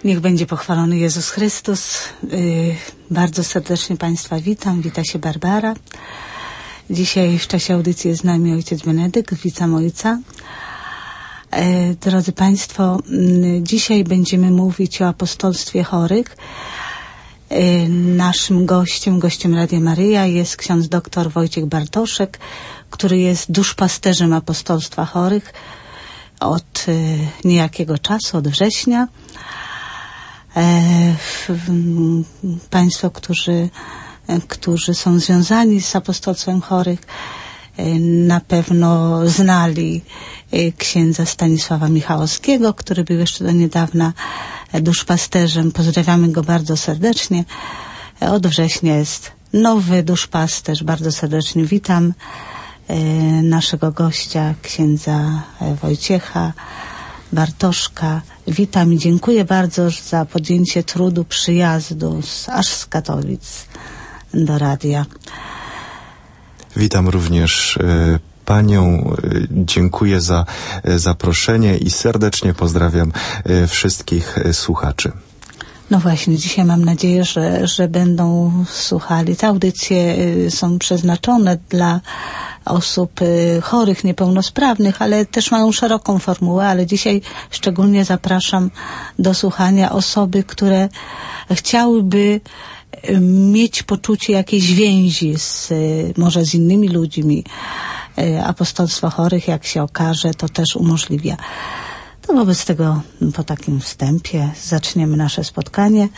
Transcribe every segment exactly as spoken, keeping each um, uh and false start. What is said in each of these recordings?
Niech będzie pochwalony Jezus Chrystus. Yy, bardzo serdecznie Państwa witam. Wita się Barbara. Dzisiaj w czasie audycji jest z nami ojciec Benedykt. Witam ojca. Yy, drodzy Państwo, yy, dzisiaj będziemy mówić o apostolstwie chorych. Yy, naszym gościem, gościem Radia Maryja jest ksiądz doktor Wojciech Bartoszek, który jest duszpasterzem apostolstwa chorych od y, niejakiego czasu, od września. E, f, m, państwo, którzy, e, którzy są związani z apostolstwem chorych, e, na pewno znali e, księdza Stanisława Michałowskiego, który był jeszcze do niedawna e, duszpasterzem. Pozdrawiamy go bardzo serdecznie. E, od września jest nowy duszpasterz. Bardzo serdecznie witam naszego gościa, księdza Wojciecha Bartoszka. Witam i dziękuję bardzo za podjęcie trudu przyjazdu z, aż z Katowic do radia. Witam również e, Panią. Dziękuję za e, zaproszenie i serdecznie pozdrawiam e, wszystkich e, słuchaczy. No właśnie, dzisiaj mam nadzieję, że, że będą słuchali. Te audycje y, są przeznaczone dla osób y, chorych, niepełnosprawnych, ale też mają szeroką formułę, ale dzisiaj szczególnie zapraszam do słuchania osoby, które chciałyby y, mieć poczucie jakiejś więzi z, y, może z innymi ludźmi. Y, apostolstwo chorych, jak się okaże, to też umożliwia. To wobec tego po takim wstępie zaczniemy nasze spotkanie.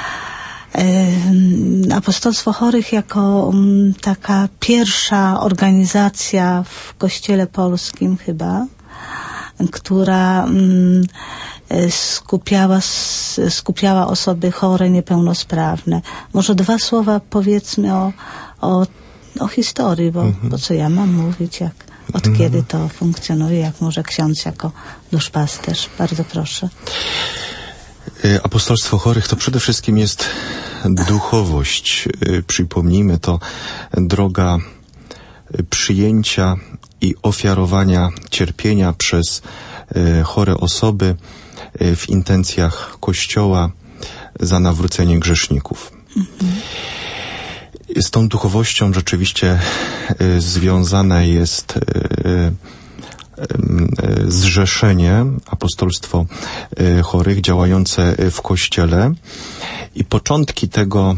Apostolstwo chorych jako taka pierwsza organizacja w Kościele Polskim chyba, która skupiała, skupiała osoby chore, niepełnosprawne. Może dwa słowa powiedzmy o, o, o historii, bo, mhm. bo co ja mam mówić, jak od mhm. kiedy to funkcjonuje, jak może ksiądz jako duszpasterz. Bardzo proszę. Apostolstwo chorych to przede wszystkim jest duchowość. Przypomnijmy, to droga przyjęcia i ofiarowania cierpienia przez chore osoby w intencjach Kościoła za nawrócenie grzeszników. Mhm. Z tą duchowością rzeczywiście y, związane jest y, y, zrzeszenie, apostolstwo y, chorych działające w Kościele i początki tego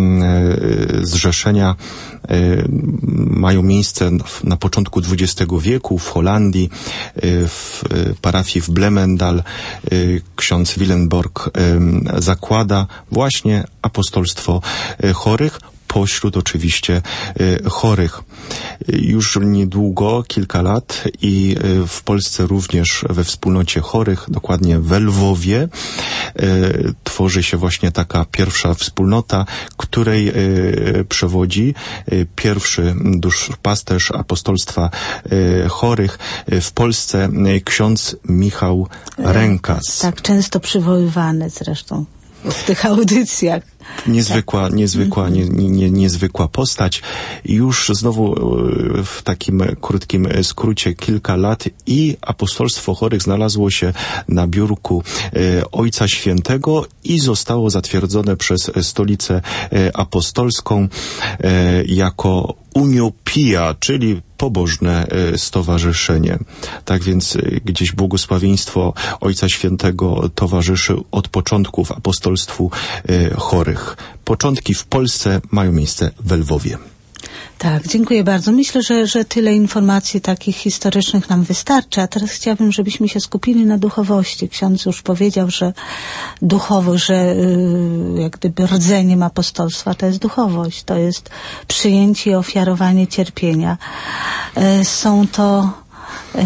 y, zrzeszenia y, mają miejsce na początku dwudziestego wieku w Holandii, y, w y, parafii w Blemendal. Y, ksiądz Willenborg y, zakłada właśnie apostolstwo y, chorych, pośród oczywiście y, chorych. Już niedługo, kilka lat i y, w Polsce również we wspólnocie chorych, dokładnie w Lwowie, y, tworzy się właśnie taka pierwsza wspólnota, której y, przewodzi y, pierwszy duszpasterz apostolstwa y, chorych y, w Polsce, y, ksiądz Michał Rękas. Tak, często przywoływany zresztą w tych audycjach. Niezwykła, niezwykła, nie, nie, niezwykła postać. Już znowu w takim krótkim skrócie kilka lat i apostolstwo chorych znalazło się na biurku e, Ojca Świętego i zostało zatwierdzone przez Stolicę e, Apostolską e, jako Uniopia, czyli pobożne e, stowarzyszenie. Tak więc e, gdzieś błogosławieństwo Ojca Świętego towarzyszy od początków apostolstwu e, chorych. Początki w Polsce mają miejsce w Lwowie. Tak, dziękuję bardzo. Myślę, że, że tyle informacji takich historycznych nam wystarczy, a teraz chciałabym, żebyśmy się skupili na duchowości. Ksiądz już powiedział, że duchowość, że yy, jak gdyby rdzeniem apostolstwa to jest duchowość, to jest przyjęcie i ofiarowanie cierpienia. Yy, są to yy,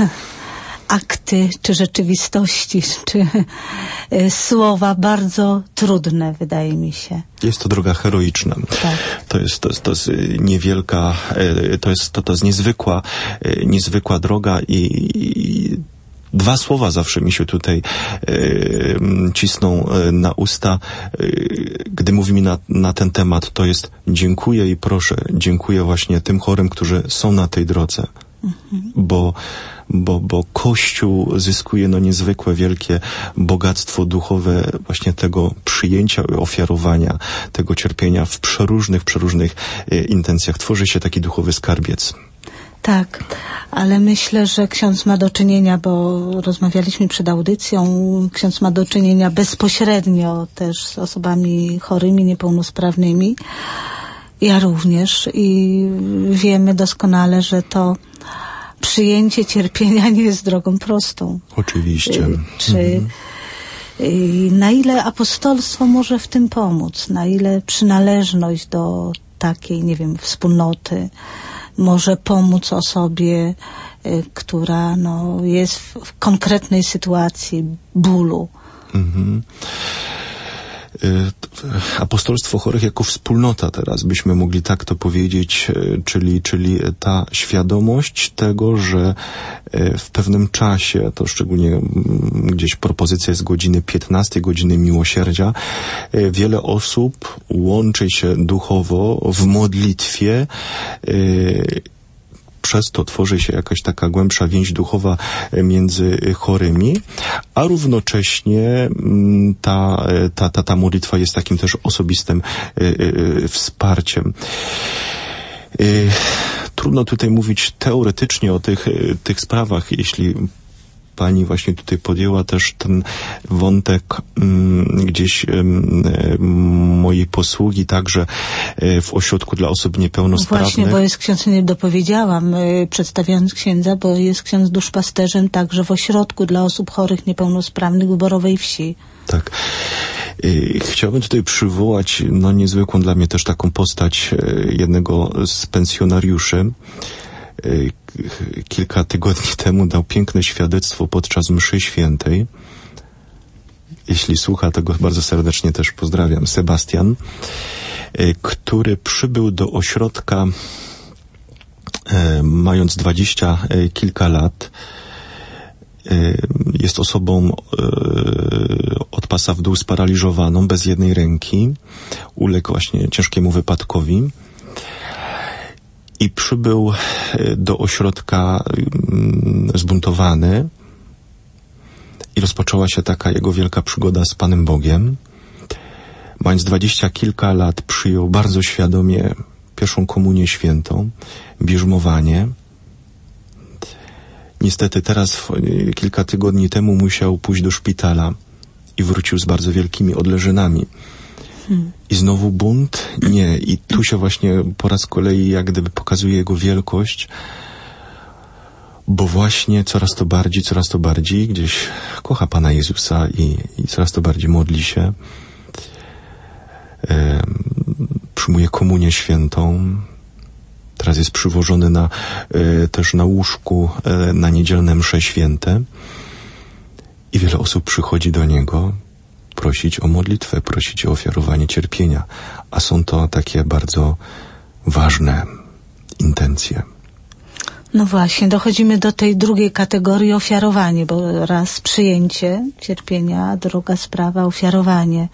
akty, czy rzeczywistości, czy y, słowa bardzo trudne, wydaje mi się. Jest to droga heroiczna. Tak. To jest, to jest, to jest niewielka, to jest, to, to jest niezwykła, niezwykła droga i, i dwa słowa zawsze mi się tutaj y, cisną y, na usta, y, gdy mówimy na, na ten temat. To jest dziękuję i proszę. Dziękuję właśnie tym chorym, którzy są na tej drodze. Mhm. Bo bo, bo Kościół zyskuje no niezwykłe, wielkie bogactwo duchowe właśnie tego przyjęcia, ofiarowania, tego cierpienia w przeróżnych, przeróżnych e, intencjach. Tworzy się taki duchowy skarbiec. Tak, ale myślę, że ksiądz ma do czynienia, bo rozmawialiśmy przed audycją, ksiądz ma do czynienia bezpośrednio też z osobami chorymi, niepełnosprawnymi. Ja również i wiemy doskonale, że to przyjęcie cierpienia nie jest drogą prostą. Oczywiście. Czy mhm. na ile apostolstwo może w tym pomóc? Na ile przynależność do takiej, nie wiem, wspólnoty może pomóc osobie, y, która no, jest w, w konkretnej sytuacji bólu. Mhm. Apostolstwo chorych jako wspólnota, teraz byśmy mogli tak to powiedzieć, czyli, czyli ta świadomość tego, że w pewnym czasie, to szczególnie gdzieś propozycja jest godziny piętnastej, godziny miłosierdzia, wiele osób łączy się duchowo w modlitwie. Przez to tworzy się jakaś taka głębsza więź duchowa między chorymi, a równocześnie ta, ta, ta, ta modlitwa jest takim też osobistym wsparciem. Trudno tutaj mówić teoretycznie o tych, tych sprawach, jeśli pani właśnie tutaj podjęła też ten wątek m, gdzieś m, mojej posługi także w ośrodku dla osób niepełnosprawnych. Właśnie, bo jest ksiądz, nie dopowiedziałam, przedstawiając księdza, bo jest ksiądz duszpasterzem także w ośrodku dla osób chorych niepełnosprawnych w Borowej Wsi. Tak. Chciałbym tutaj przywołać no niezwykłą dla mnie też taką postać jednego z pensjonariuszy. Kilka tygodni temu dał piękne świadectwo podczas mszy świętej. Jeśli słucha, tego bardzo serdecznie też pozdrawiam. Sebastian, który przybył do ośrodka mając dwadzieścia kilka lat. Jest osobą od pasa w dół sparaliżowaną, bez jednej ręki. Uległ właśnie ciężkiemu wypadkowi. I przybył do ośrodka zbuntowany i rozpoczęła się taka jego wielka przygoda z Panem Bogiem. Mając dwadzieścia kilka lat przyjął bardzo świadomie pierwszą komunię świętą, bierzmowanie. Niestety teraz, kilka tygodni temu musiał pójść do szpitala i wrócił z bardzo wielkimi odleżynami. Hmm. I znowu bunt? Nie. I tu się właśnie po raz kolei jak gdyby pokazuje jego wielkość, bo właśnie coraz to bardziej, coraz to bardziej gdzieś kocha Pana Jezusa i, i coraz to bardziej modli się. E, przyjmuje komunię świętą. Teraz jest przywożony na, e, też na łóżku e, na niedzielne msze święte. I wiele osób przychodzi do niego prosić o modlitwę, prosić o ofiarowanie cierpienia. A są to takie bardzo ważne intencje. No właśnie, dochodzimy do tej drugiej kategorii, ofiarowanie, bo raz przyjęcie cierpienia, a druga sprawa ofiarowanie.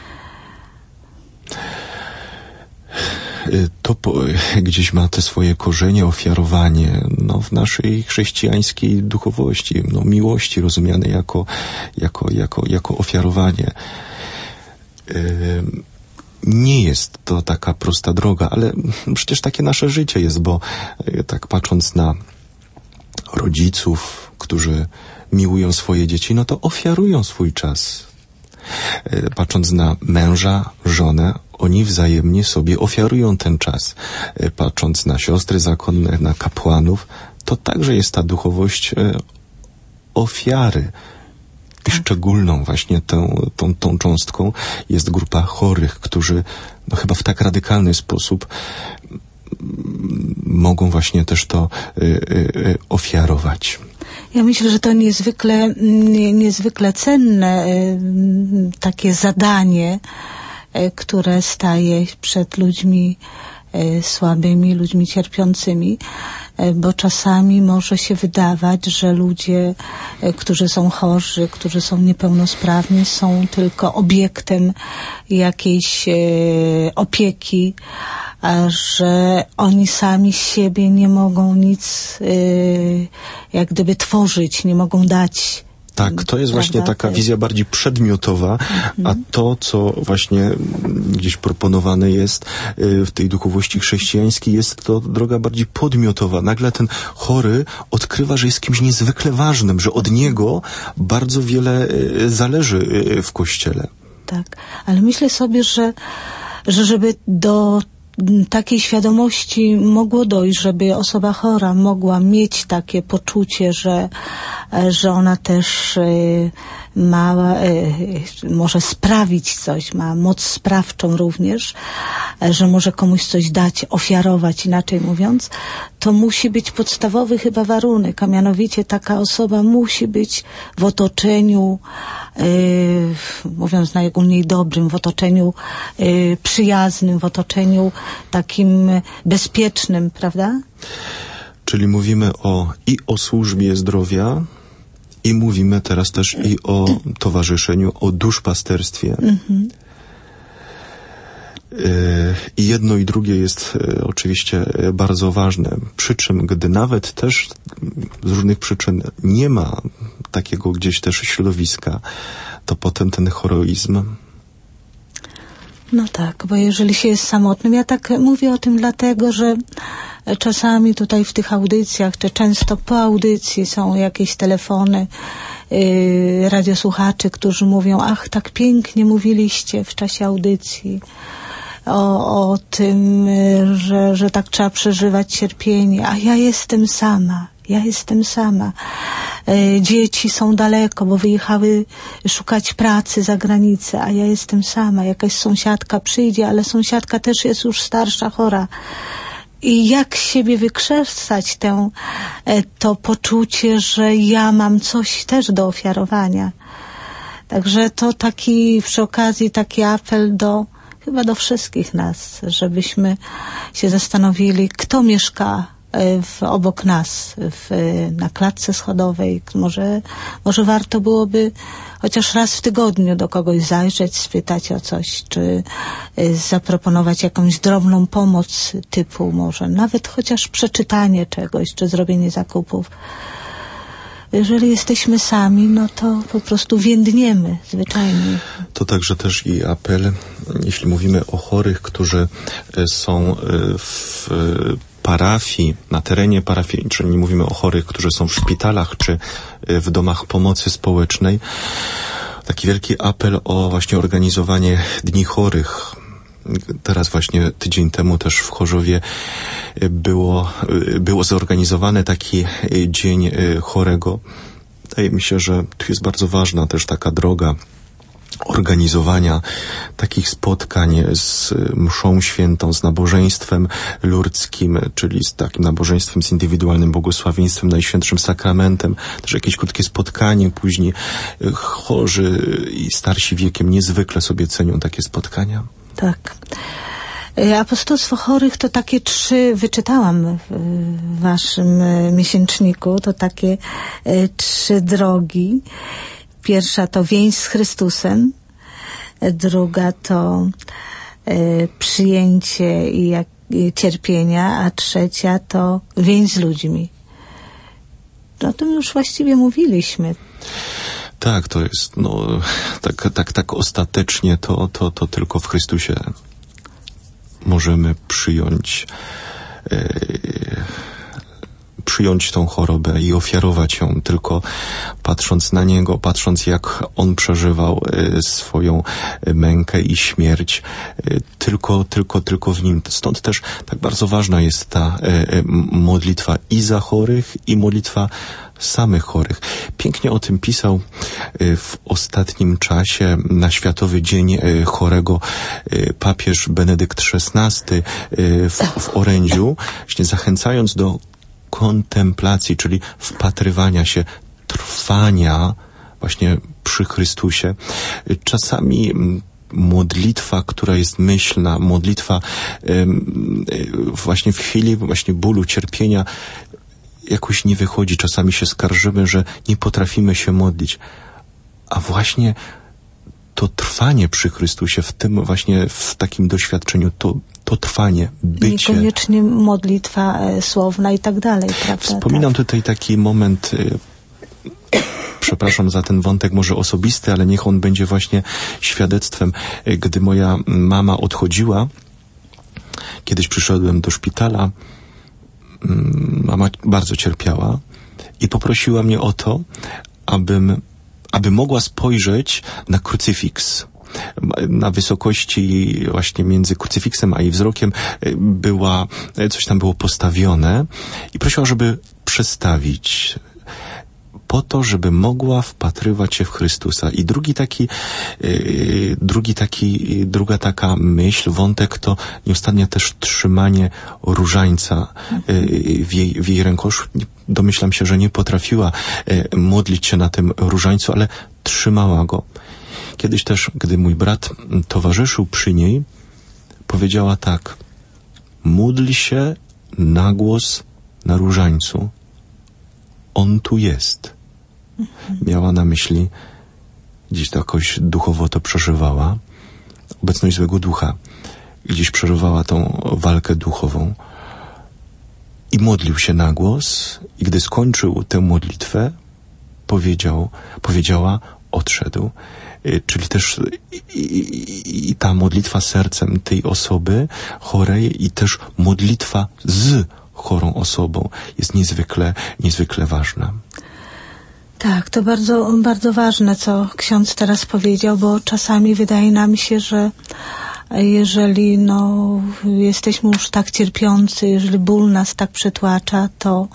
To po, gdzieś ma te swoje korzenie, ofiarowanie, no, w naszej chrześcijańskiej duchowości, no, miłości rozumiane jako, jako, jako, jako ofiarowanie. Yy, nie jest to taka prosta droga, ale przecież takie nasze życie jest, bo yy, tak patrząc na rodziców, którzy miłują swoje dzieci, no to ofiarują swój czas. Yy, patrząc na męża, żonę, oni wzajemnie sobie ofiarują ten czas. Patrząc na siostry zakonne, na kapłanów, to także jest ta duchowość ofiary. I szczególną właśnie tą, tą, tą cząstką jest grupa chorych, którzy no, chyba w tak radykalny sposób mogą właśnie też to y, y, ofiarować. Ja myślę, że to niezwykle, niezwykle cenne y, takie zadanie, które staje przed ludźmi słabymi, ludźmi cierpiącymi, bo czasami może się wydawać, że ludzie, którzy są chorzy, którzy są niepełnosprawni, są tylko obiektem jakiejś opieki, a że oni sami z siebie nie mogą nic y, jak gdyby tworzyć, nie mogą dać. Tak, to jest właśnie taka wizja bardziej przedmiotowa, mhm. a to, co właśnie gdzieś proponowane jest w tej duchowości chrześcijańskiej, jest to droga bardziej podmiotowa. Nagle ten chory odkrywa, że jest kimś niezwykle ważnym, że od niego bardzo wiele zależy w Kościele. Tak, ale myślę sobie, że, że żeby do takiej świadomości mogło dojść, żeby osoba chora mogła mieć takie poczucie, że, że ona też ma, może sprawić coś, ma moc sprawczą również, że może komuś coś dać, ofiarować, inaczej mówiąc, to musi być podstawowy chyba warunek, a mianowicie taka osoba musi być w otoczeniu, yy, mówiąc najogólniej dobrym, w otoczeniu yy, przyjaznym, w otoczeniu takim bezpiecznym, prawda? Czyli mówimy o i o służbie zdrowia, i mówimy teraz też i o towarzyszeniu, o duszpasterstwie. Mhm. I jedno i drugie jest oczywiście bardzo ważne. Przy czym, gdy nawet też z różnych przyczyn nie ma takiego gdzieś też środowiska, to potem ten heroizm. No tak, bo jeżeli się jest samotnym, ja tak mówię o tym dlatego, że czasami tutaj w tych audycjach, czy często po audycji są jakieś telefony yy, radiosłuchaczy, którzy mówią, ach, tak pięknie mówiliście w czasie audycji o, o tym, że, że tak trzeba przeżywać cierpienie, a ja jestem sama. Ja jestem sama. E, dzieci są daleko, bo wyjechały szukać pracy za granicę, a ja jestem sama. Jakaś sąsiadka przyjdzie, ale sąsiadka też jest już starsza, chora. I jak z siebie wykrzesać tę, e, to poczucie, że ja mam coś też do ofiarowania. Także to taki, przy okazji taki apel do, chyba do wszystkich nas, żebyśmy się zastanowili, kto mieszka W, obok nas, w, na klatce schodowej. Może, może warto byłoby chociaż raz w tygodniu do kogoś zajrzeć, spytać o coś, czy y, zaproponować jakąś drobną pomoc typu może nawet chociaż przeczytanie czegoś, czy zrobienie zakupów. Jeżeli jesteśmy sami, no to po prostu więdniemy zwyczajnie. To także też i apel, jeśli mówimy o chorych, którzy są w parafii, na terenie parafii, czyli nie mówimy o chorych, którzy są w szpitalach, czy w domach pomocy społecznej, taki wielki apel o właśnie organizowanie Dni Chorych. Teraz właśnie tydzień temu też w Chorzowie było, było zorganizowany taki Dzień Chorego. Wydaje mi się, że tu jest bardzo ważna też taka droga organizowania takich spotkań z mszą świętą, z nabożeństwem lurdzkim, czyli z takim nabożeństwem z indywidualnym błogosławieństwem, Najświętszym Sakramentem, też jakieś krótkie spotkanie, później chorzy i starsi wiekiem niezwykle sobie cenią takie spotkania. Tak. Apostolstwo chorych to takie trzy, wyczytałam w waszym miesięczniku, to takie trzy drogi. Pierwsza to więź z Chrystusem, druga to y, przyjęcie i, jak, i cierpienia, a trzecia to więź z ludźmi. O tym już właściwie mówiliśmy. Tak, to jest, no, tak, tak, tak ostatecznie to, to, to tylko w Chrystusie możemy przyjąć y, przyjąć tą chorobę i ofiarować ją, tylko patrząc na Niego, patrząc jak On przeżywał y, swoją y, mękę i śmierć, y, tylko, tylko, tylko w Nim. Stąd też tak bardzo ważna jest ta y, y, modlitwa i za chorych, i modlitwa samych chorych. Pięknie o tym pisał y, w ostatnim czasie na Światowy Dzień y, Chorego y, papież Benedykt szesnasty y, w, w orędziu, właśnie zachęcając do kontemplacji, czyli wpatrywania się, trwania właśnie przy Chrystusie. Czasami modlitwa, która jest myślna, modlitwa właśnie w chwili właśnie bólu, cierpienia jakoś nie wychodzi. Czasami się skarżymy, że nie potrafimy się modlić. A właśnie to trwanie przy Chrystusie, w tym właśnie w takim doświadczeniu, to to trwanie, bycie. Niekoniecznie modlitwa e, słowna i tak dalej, prawda? Wspominam tak. tutaj taki moment, y, przepraszam za ten wątek może osobisty, ale niech on będzie właśnie świadectwem. Y, gdy moja mama odchodziła, kiedyś przyszedłem do szpitala, y, mama bardzo cierpiała i poprosiła mnie o to, abym, aby mogła spojrzeć na krucyfiks. Na wysokości właśnie między krucyfiksem a jej wzrokiem była, coś tam było postawione i prosiła, żeby przestawić po to, żeby mogła wpatrywać się w Chrystusa. I drugi taki, yy, drugi taki, yy, druga taka myśl, wątek to nieustannie też trzymanie różańca yy, w, jej, w jej rękoszu. Domyślam się, że nie potrafiła yy, modlić się na tym różańcu, ale trzymała go. Kiedyś też, gdy mój brat towarzyszył przy niej, powiedziała tak: módl się na głos na różańcu. On tu jest. Mhm. Miała na myśli, gdzieś to jakoś duchowo to przeżywała, obecność złego ducha. Gdzieś przeżywała tą walkę duchową. I modlił się na głos i gdy skończył tę modlitwę, powiedział, powiedziała, odszedł. Czyli też i, i, i ta modlitwa sercem tej osoby chorej i też modlitwa z chorą osobą jest niezwykle, niezwykle ważna. Tak, to bardzo, bardzo ważne, co ksiądz teraz powiedział, bo czasami wydaje nam się, że jeżeli no, jesteśmy już tak cierpiący, jeżeli ból nas tak przytłacza, to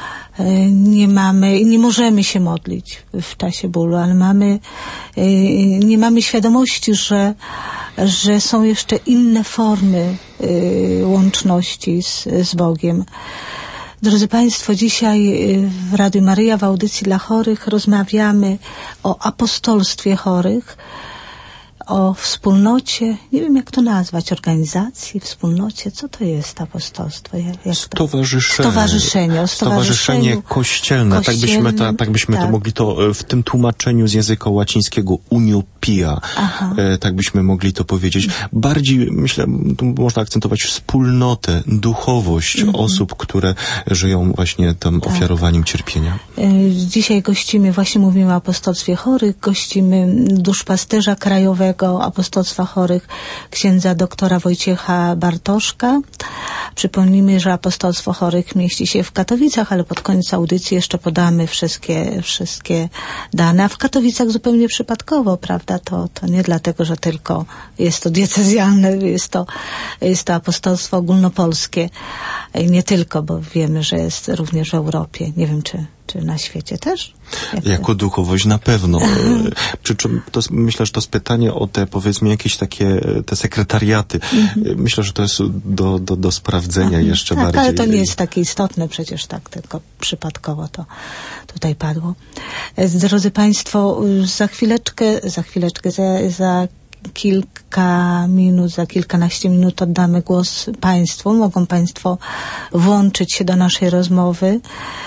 nie mamy, nie możemy się modlić w czasie bólu, ale mamy, nie mamy świadomości, że, że są jeszcze inne formy łączności z, z Bogiem. Drodzy Państwo, dzisiaj w Radiu Maryja w audycji dla chorych rozmawiamy o apostolstwie chorych, o wspólnocie, nie wiem jak to nazwać, organizacji, wspólnocie, co to jest apostolstwo? Jak, jak stowarzyszenie. Stowarzyszenie. O stowarzyszenie kościelne, tak byśmy, to, tak byśmy tak. to mogli to w tym tłumaczeniu z języka łacińskiego unio pia, e, tak byśmy mogli to powiedzieć. Bardziej, myślę, tu można akcentować wspólnotę, duchowość mm-hmm. osób, które żyją właśnie tym tak. ofiarowaniem cierpienia. Dzisiaj gościmy, właśnie mówimy o apostolstwie chorych, gościmy duszpasterza krajowego apostolstwa chorych, księdza doktora Wojciecha Bartoszka. Przypomnijmy, że apostolstwo chorych mieści się w Katowicach, ale pod koniec audycji jeszcze podamy wszystkie, wszystkie dane. A w Katowicach zupełnie przypadkowo, prawda? To, to nie dlatego, że tylko jest to diecezjalne, jest to, jest to apostolstwo ogólnopolskie. I nie tylko, bo wiemy, że jest również w Europie. Nie wiem, czy Czy na świecie też? Jak jako duchowość na pewno. Przy czym to, myślę, że to jest pytanie o te, powiedzmy, jakieś takie te sekretariaty. Mm-hmm. Myślę, że to jest do, do, do sprawdzenia mm-hmm. jeszcze tak, bardziej. Ale to nie jest takie istotne przecież, tak, tylko przypadkowo to tutaj padło. Drodzy Państwo, za chwileczkę, za chwileczkę, za, za kilka minut, za kilkanaście minut oddamy głos Państwu. Mogą Państwo włączyć się do naszej rozmowy.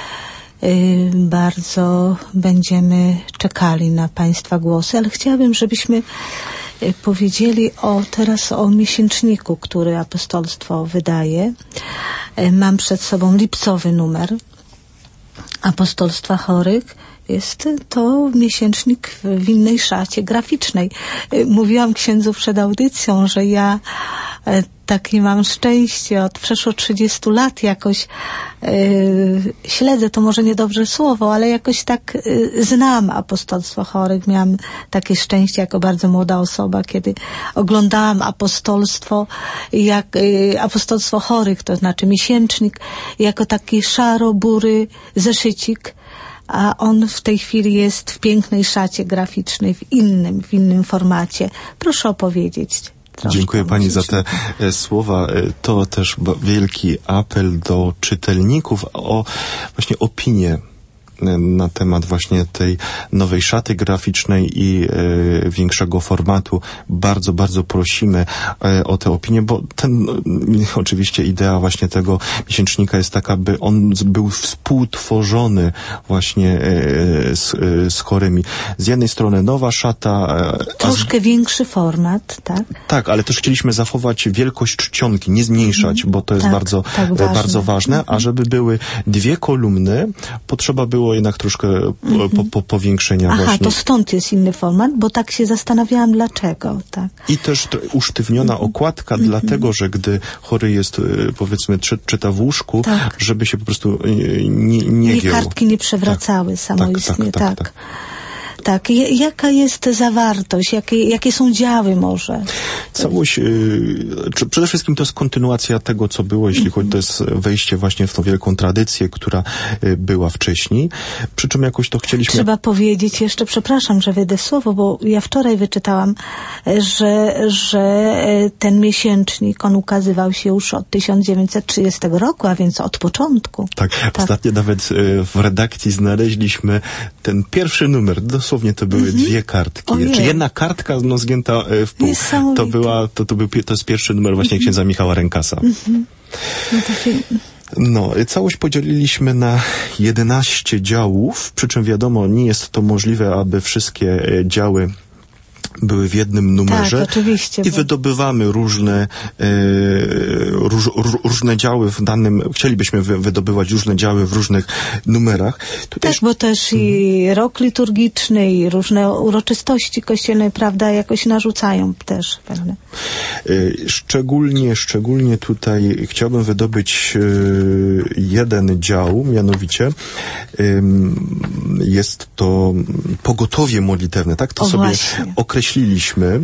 Bardzo będziemy czekali na Państwa głosy, ale chciałabym, żebyśmy powiedzieli o, teraz o miesięczniku, który apostolstwo wydaje. Mam przed sobą lipcowy numer apostolstwa chorych. Jest to miesięcznik w innej szacie graficznej. Mówiłam księdzu przed audycją, że ja takie mam szczęście od przeszło trzydziestu lat jakoś yy, śledzę, to może niedobre słowo, ale jakoś tak yy, znam apostolstwo chorych. Miałam takie szczęście jako bardzo młoda osoba, kiedy oglądałam apostolstwo, jak yy, apostolstwo chorych, to znaczy miesięcznik, jako taki szaro-bury zeszycik, a on w tej chwili jest w pięknej szacie graficznej, w innym, w innym formacie. Proszę opowiedzieć. Dziękuję Pani za te e, słowa. E, to też wielki apel do czytelników o właśnie opinię na temat właśnie tej nowej szaty graficznej i e, większego formatu, bardzo, bardzo prosimy e, o tę opinię, bo ten, oczywiście idea właśnie tego miesięcznika jest taka, by on był współtworzony właśnie e, z, e, z chorymi. Z jednej strony nowa szata. E, Troszkę z... większy format, tak? Tak, ale też chcieliśmy zachować wielkość czcionki, nie zmniejszać, mm, bo to jest tak, bardzo, tak ważne. bardzo ważne, a żeby były dwie kolumny, potrzeba było jednak troszkę mm-hmm. po, po, powiększenia Aha, właśnie. to stąd jest inny format, bo tak się zastanawiałam dlaczego, tak. I też usztywniona mm-hmm. okładka, mm-hmm. dlatego, że gdy chory jest, powiedzmy, czy, czyta w łóżku, tak. żeby się po prostu nie, nie I giął. kartki nie przewracały tak. samoistnie, tak. tak, tak. tak. Tak, jaka jest zawartość, jakie, jakie są działy może? Całość, yy, przede wszystkim to jest kontynuacja tego, co było, jeśli chodzi, to jest wejście właśnie w tą wielką tradycję, która y, była wcześniej. Przy czym jakoś to chcieliśmy... Trzeba powiedzieć jeszcze, przepraszam, że wejdę w słowo, bo ja wczoraj wyczytałam, że, że ten miesięcznik, on ukazywał się już od tysiąc dziewięćset trzydziestego roku, a więc od początku. Tak, tak. Ostatnio nawet y, w redakcji znaleźliśmy ten pierwszy numer, dosłownie to były mm-hmm. dwie kartki. Ojej. Czy jedna kartka no, zgięta w pół. To była, to, to był, to jest pierwszy numer właśnie mm-hmm. księdza Michała Rękasa. Mm-hmm. No, to się... no, całość podzieliliśmy na jedenaście działów, przy czym wiadomo, nie jest to możliwe, aby wszystkie działy były w jednym numerze. Tak, oczywiście. I bo... wydobywamy różne e, róż, róż, różne działy w danym, chcielibyśmy wy, wydobywać różne działy w różnych numerach. Tutaj... Tak, bo też i rok liturgiczny i różne uroczystości kościelne, prawda, jakoś narzucają też pewne. E, szczególnie, szczególnie tutaj chciałbym wydobyć e, jeden dział, mianowicie e, jest to pogotowie modlitewne, tak? To o, sobie właśnie. określiliśmy.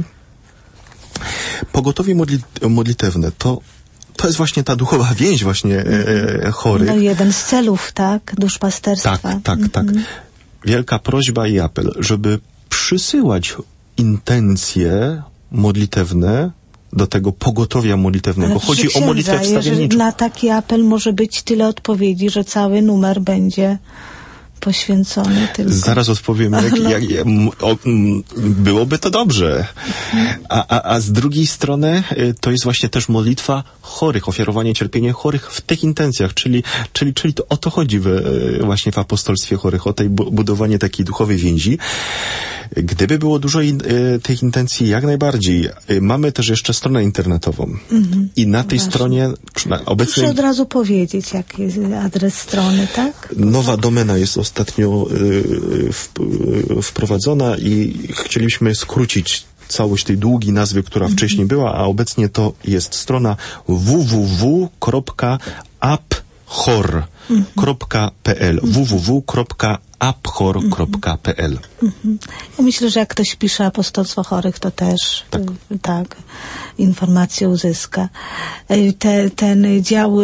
Pogotowie modli modlitewne to, to jest właśnie ta duchowa więź właśnie e, chorych. No jeden z celów, tak? Duszpasterstwa. Tak, tak, mm-hmm. tak. Wielka prośba i apel, żeby przysyłać intencje modlitewne do tego pogotowia modlitewnego. Ale chodzi księdza, o modlitwę wstawienniczą. Na taki apel może być tyle odpowiedzi, że cały numer będzie poświęcony tylko. Zaraz odpowiem, jak, no. jak, jak o, byłoby to dobrze. A, a, a z drugiej strony to jest właśnie też modlitwa chorych, ofiarowanie cierpienia chorych w tych intencjach, czyli, czyli, czyli to o to chodzi w, właśnie w apostolstwie chorych, o tej budowanie takiej duchowej więzi. Gdyby było dużo in, tych intencji, jak najbardziej. Mamy też jeszcze stronę internetową. Mm-hmm. I na tej Właśnie. stronie obecnie... Proszę od razu powiedzieć, jaki jest adres strony, tak? Nowa domena jest ostatnio y, w, y, wprowadzona i chcieliśmy skrócić całość tej długiej nazwy, która mm-hmm. wcześniej była, a obecnie to jest strona w w w kropka abchor kropka p l w w w kropka abchor kropka p l. Mm-hmm. Ja myślę, że jak ktoś pisze apostolstwo chorych, to też tak, tak informacje uzyska. Te, ten dział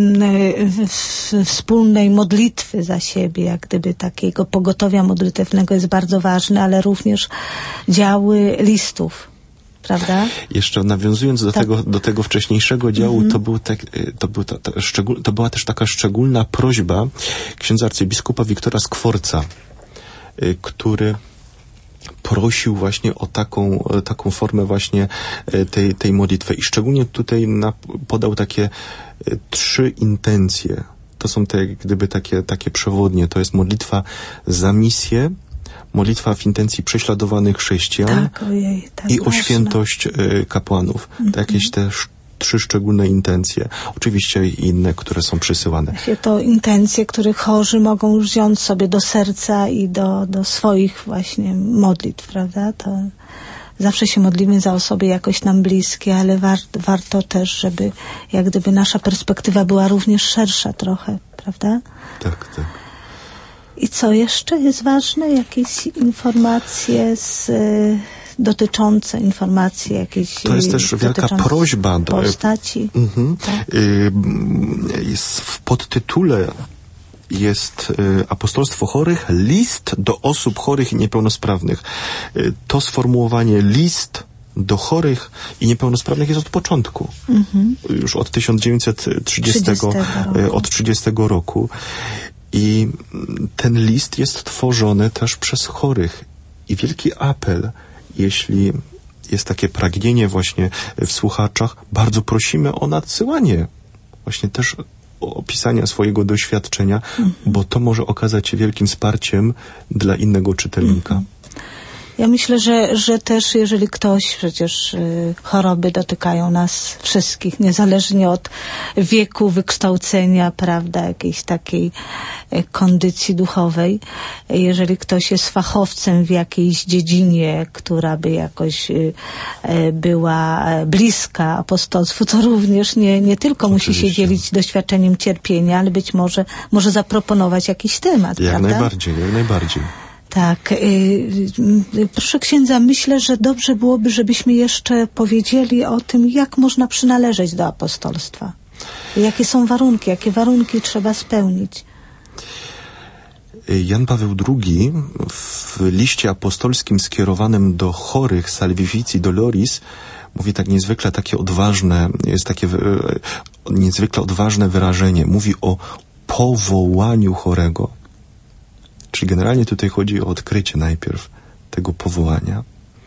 wspólnej modlitwy za siebie, jak gdyby takiego pogotowia modlitewnego jest bardzo ważny, ale również działy listów. Prawda? Jeszcze nawiązując do, tak. tego, do tego wcześniejszego działu, mm-hmm. to, był tak, to, był ta, ta szczegól, to była też taka szczególna prośba księdza arcybiskupa Wiktora Skworca, y, który prosił właśnie o taką, taką formę właśnie tej, tej modlitwy. I szczególnie tutaj na, podał takie y, trzy intencje. To są te, jak gdyby takie, takie przewodnie. To jest modlitwa za misję, modlitwa w intencji prześladowanych chrześcijan tak, ojej, tak i ważne. o świętość y, kapłanów. Mm-hmm. To jakieś te sz, trzy szczególne intencje. Oczywiście i inne, które są przysyłane. To intencje, które chorzy mogą wziąć sobie do serca i do, do swoich właśnie modlitw, prawda? To zawsze się modlimy za osoby jakoś nam bliskie, ale war, warto też, żeby jak gdyby nasza perspektywa była również szersza trochę, prawda? Tak, tak. I co jeszcze jest ważne? Jakieś informacje z, y, dotyczące informacji jakieś. To jest też wielka prośba do postaci. Mhm. Tak. Y, jest w podtytule jest y, apostolstwo chorych, list do osób chorych i niepełnosprawnych. Y, to sformułowanie list do chorych i niepełnosprawnych jest od początku. Mm-hmm. Już od tysiąc dziewięćset trzydziestego, trzydziestego y, od trzydziestego roku. I ten list jest tworzony też przez chorych. I wielki apel, jeśli jest takie pragnienie właśnie w słuchaczach, bardzo prosimy o nadsyłanie właśnie też opisania swojego doświadczenia, mhm. bo to może okazać się wielkim wsparciem dla innego czytelnika. Mhm. Ja myślę, że, że też jeżeli ktoś, przecież y, choroby dotykają nas wszystkich, niezależnie od wieku, wykształcenia, prawda, jakiejś takiej y, kondycji duchowej. Jeżeli ktoś jest fachowcem w jakiejś dziedzinie, która by jakoś y, y, była bliska apostolstwu, to również nie, nie tylko Oczywiście. musi się dzielić doświadczeniem cierpienia, ale być może może zaproponować jakiś temat, Jak prawda? najbardziej, jak najbardziej. Tak. Proszę księdza, myślę, że dobrze byłoby, żebyśmy jeszcze powiedzieli o tym, jak można przynależeć do apostolstwa. Jakie są warunki, jakie warunki trzeba spełnić. Jan Paweł drugi w liście apostolskim skierowanym do chorych Salvifici Doloris mówi tak niezwykle takie odważne, jest takie niezwykle odważne wyrażenie. Mówi o powołaniu chorego. Czyli generalnie tutaj chodzi o odkrycie najpierw tego powołania.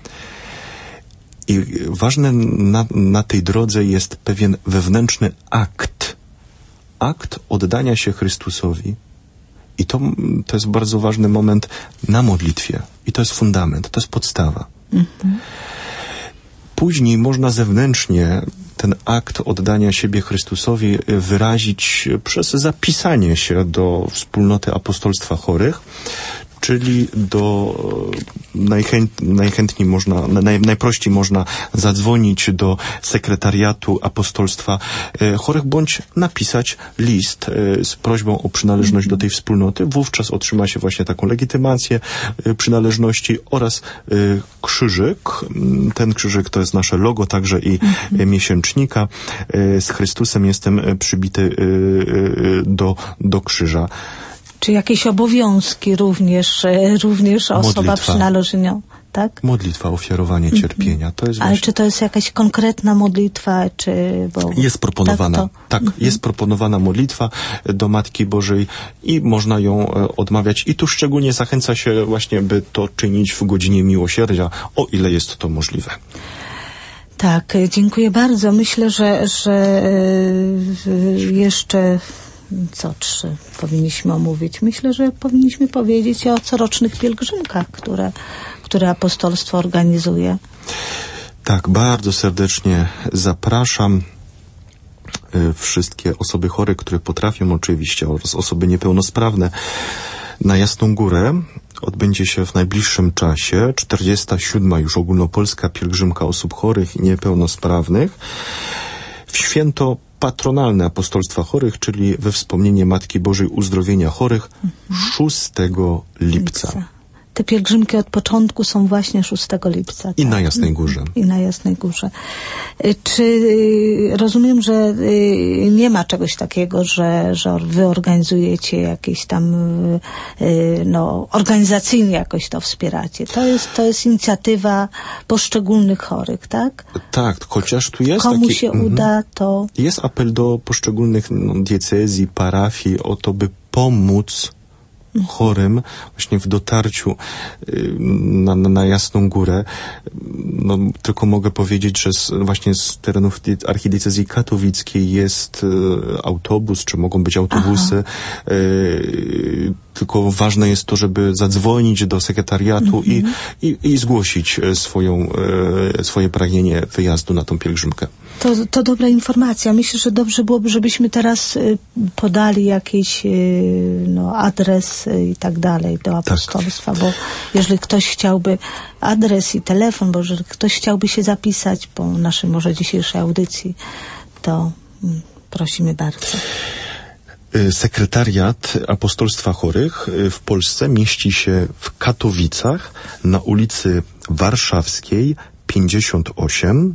I ważne na, na tej drodze jest pewien wewnętrzny akt. Akt oddania się Chrystusowi. I to, to jest bardzo ważny moment na modlitwie. I to jest fundament, to jest podstawa. Mhm. Później można zewnętrznie ten akt oddania siebie Chrystusowi wyrazić przez zapisanie się do wspólnoty apostolstwa chorych, czyli do najchęt, najchętniej można, naj, najprościej można zadzwonić do sekretariatu apostolstwa chorych, bądź napisać list z prośbą o przynależność do tej wspólnoty. Wówczas otrzyma się właśnie taką legitymację przynależności oraz krzyżyk. Ten krzyżyk to jest nasze logo, także i mhm. miesięcznika. Z Chrystusem jestem przybity do, do krzyża. Czy jakieś obowiązki również, również osoba Modlitwa. przynależy nią, tak? Modlitwa, ofiarowanie cierpienia. To jest Ale właśnie... czy to jest jakaś konkretna modlitwa, czy... Bo... Jest proponowana, tak, to... tak mhm. jest proponowana modlitwa do Matki Bożej i można ją odmawiać. I tu szczególnie zachęca się właśnie, by to czynić w godzinie miłosierdzia, o ile jest to możliwe. Tak, dziękuję bardzo. Myślę, że, że jeszcze... Co trzy powinniśmy omówić? Myślę, że powinniśmy powiedzieć o corocznych pielgrzymkach, które, które apostolstwo organizuje. Tak, bardzo serdecznie zapraszam y, wszystkie osoby chore, które potrafią oczywiście, oraz osoby niepełnosprawne na Jasną Górę. Odbędzie się w najbliższym czasie czterdziesta siódma już ogólnopolska pielgrzymka osób chorych i niepełnosprawnych w święto patronalne apostolstwa chorych, czyli we wspomnienie Matki Bożej Uzdrowienia chorych mhm. szóstego lipca. lipca. Te pielgrzymki od początku są właśnie szóstego lipca. Tak? I na Jasnej Górze. I na Jasnej Górze. Czy rozumiem, że nie ma czegoś takiego, że, że wy organizujecie jakieś tam, no, organizacyjnie jakoś to wspieracie? To jest, to jest inicjatywa poszczególnych chorych, tak? Tak, chociaż tu jest Komu taki, się mm, uda, to... Jest apel do poszczególnych no, diecezji, parafii o to, by pomóc chorym właśnie w dotarciu na, na, na Jasną Górę. No, tylko mogę powiedzieć, że z, właśnie z terenów archidiecezji katowickiej jest e, autobus, czy mogą być autobusy. E, tylko ważne jest to, żeby zadzwonić do sekretariatu mm-hmm. i, i, i zgłosić swoją, e, swoje pragnienie wyjazdu na tą pielgrzymkę. To, to dobra informacja. Myślę, że dobrze byłoby, żebyśmy teraz y, podali jakiś y, no, adres y, i tak dalej do apostolstwa, tak. Bo jeżeli ktoś chciałby adres i telefon, bo jeżeli ktoś chciałby się zapisać po naszej może dzisiejszej audycji, to y, prosimy bardzo. Sekretariat Apostolstwa Chorych w Polsce mieści się w Katowicach na ulicy Warszawskiej pięćdziesiąt osiem.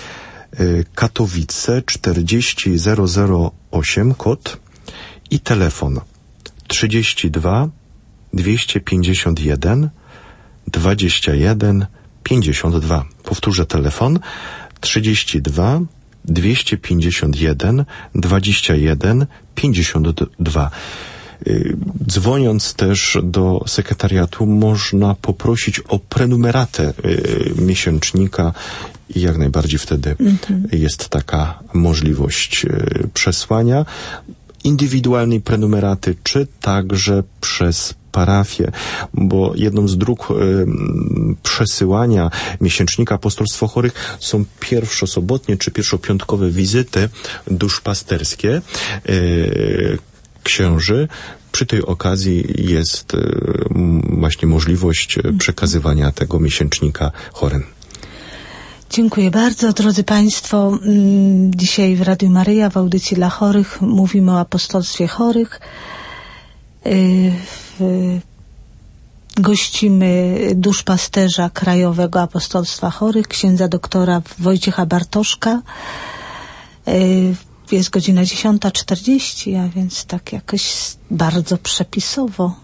Katowice czterdzieści zero zero osiem kod i telefon trzydzieści dwa dwieście pięćdziesiąt jeden dwadzieścia jeden pięćdziesiąt dwa. Powtórzę telefon trzydzieści dwa dwieście pięćdziesiąt jeden dwadzieścia jeden pięćdziesiąt dwa. Dzwoniąc też do sekretariatu, można poprosić o prenumeratę miesięcznika i jak najbardziej wtedy mhm. jest taka możliwość przesłania indywidualnej prenumeraty, czy także przez parafię, bo jedną z dróg y, przesyłania miesięcznika Apostolstwo Chorych są pierwszosobotnie czy pierwszopiątkowe wizyty duszpasterskie y, księży. Przy tej okazji jest y, właśnie możliwość przekazywania tego miesięcznika chorym. Dziękuję bardzo. Drodzy Państwo, dzisiaj w Radiu Maryja w audycji dla chorych mówimy o apostolstwie chorych. Gościmy duszpasterza Krajowego Apostolstwa Chorych, księdza doktora Wojciecha Bartoszka. Jest godzina dziesiąta czterdzieści, a więc tak jakoś bardzo przepisowo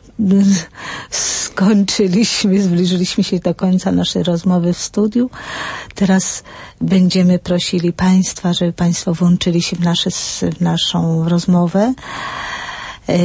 skończyliśmy, zbliżyliśmy się do końca naszej rozmowy w studiu. Teraz będziemy prosili Państwa, żeby Państwo włączyli się w, nasze, w naszą rozmowę. Yy,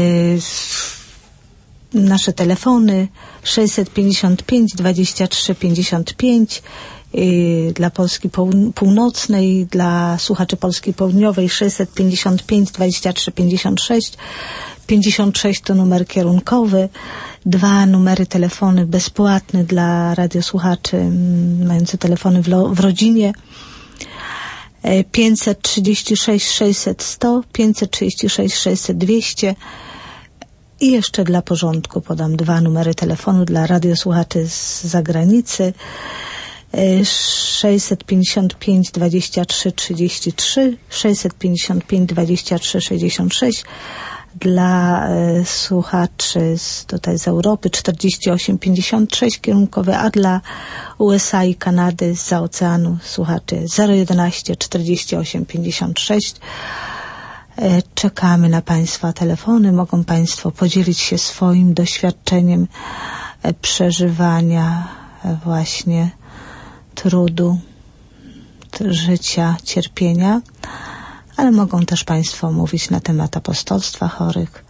nasze telefony sześćset pięćdziesiąt pięć dwadzieścia trzy pięćdziesiąt pięć, yy, dla Polski Pół- Północnej, dla słuchaczy Polski Południowej sześćset pięćdziesiąt pięć dwadzieścia trzy pięćdziesiąt sześć. pięćdziesiąt sześć to numer kierunkowy, dwa numery telefony bezpłatne dla radiosłuchaczy m, mający telefony w, lo, w rodzinie, pięćset trzydzieści sześć sześćset sto, pięćset trzydzieści sześć sześćset dwieście i jeszcze dla porządku podam dwa numery telefonu dla radiosłuchaczy z zagranicy, sześćset pięćdziesiąt pięć dwadzieścia trzy trzydzieści trzy, sześćset pięćdziesiąt pięć dwadzieścia trzy sześćdziesiąt sześć, dla e, słuchaczy z, tutaj z Europy czterdzieści osiem pięćdziesiąt sześć kierunkowe, a dla U S A i Kanady zza oceanu słuchaczy zero jedenaście czterdzieści osiem pięćdziesiąt sześć. E, czekamy na Państwa telefony. Mogą Państwo podzielić się swoim doświadczeniem e, przeżywania e, właśnie trudu, t- życia, cierpienia. Ale mogą też Państwo mówić na temat apostolstwa chorych.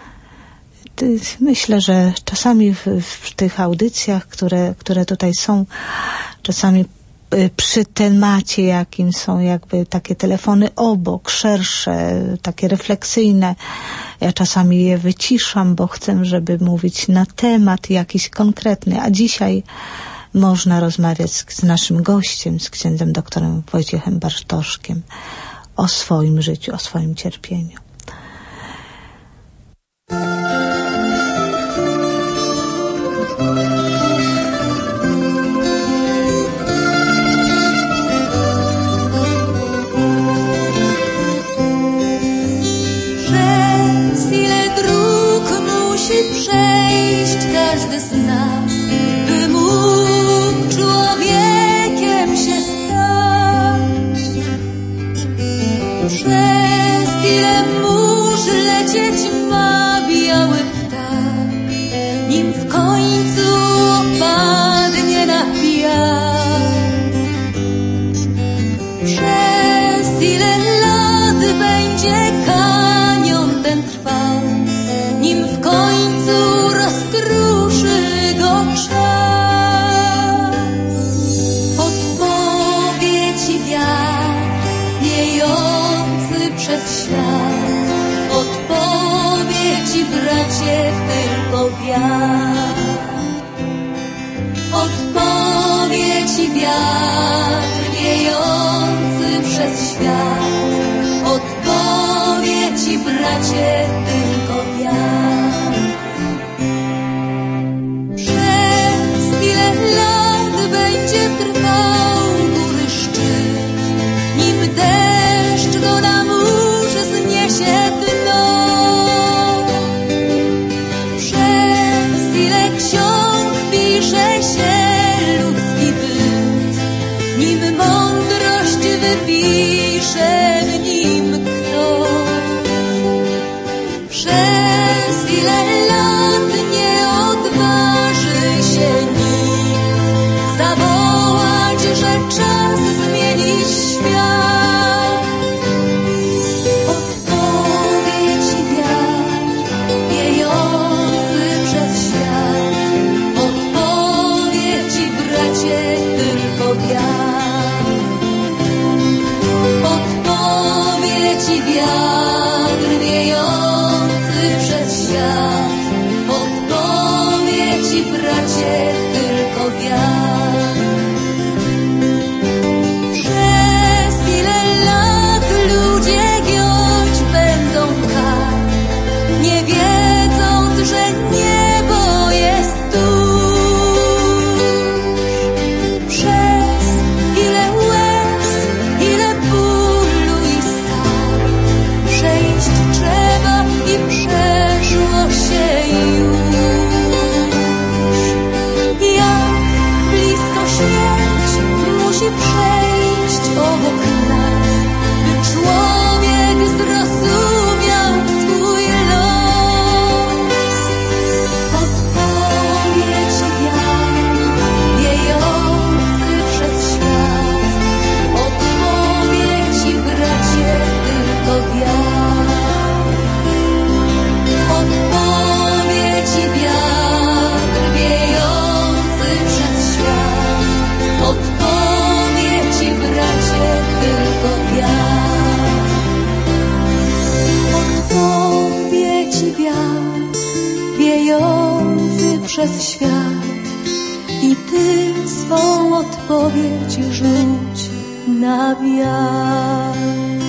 Myślę, że czasami w, w tych audycjach, które, które tutaj są, czasami przy temacie, jakim są jakby takie telefony obok, szersze, takie refleksyjne, ja czasami je wyciszam, bo chcę, żeby mówić na temat jakiś konkretny, a dzisiaj można rozmawiać z, z naszym gościem, z księdzem doktorem Wojciechem Bartoszkiem, o swoim życiu, o swoim cierpieniu. Przez ile dróg musi przejść każdy z nas, by mógł człowiekiem się stać. Przez ile mórz lecieć ma biały ptak, nim w końcu opadnie na piach. Przez ile lat będzie kanion ten trwał, nim w końcu rozkruszy go czas. Odpowiedź wiatr wiejący przez świat, odpowiedź bracie tylko wiatr. Odpowiedź wiatr wiejący przez świat, odpowiedź bracie tylko wiatr. Przez ile lat będzie trwał góry szczyt, nim deszcz go na mórz zniesie dno. Przez ile ksiąg pisze się ludzki byt, nim mądrość wypisze w nim ktoś. Przez powieci, bracie, tylko wiatr. Przez ile lat ludzie giąć będą tak, nie wiedząc, że niebo jest tuż. Przez ile łez, ile bólu i skarg przejść trzeba i przeszło się już. Jak blisko śmierć musi przejść obok nas, by człowiek zrozumiał swój los. Odpowiedź wiatr wiejący przez świat, odpowiedź, bracie, tylko wiatr. Odpowiedź wiatr wiejący przez świat, odpowiedź, bracie, tylko wiatr. Odpowiedź wiatr wiejący przez świat i ty swą odpowiedź rzuć na wiatr.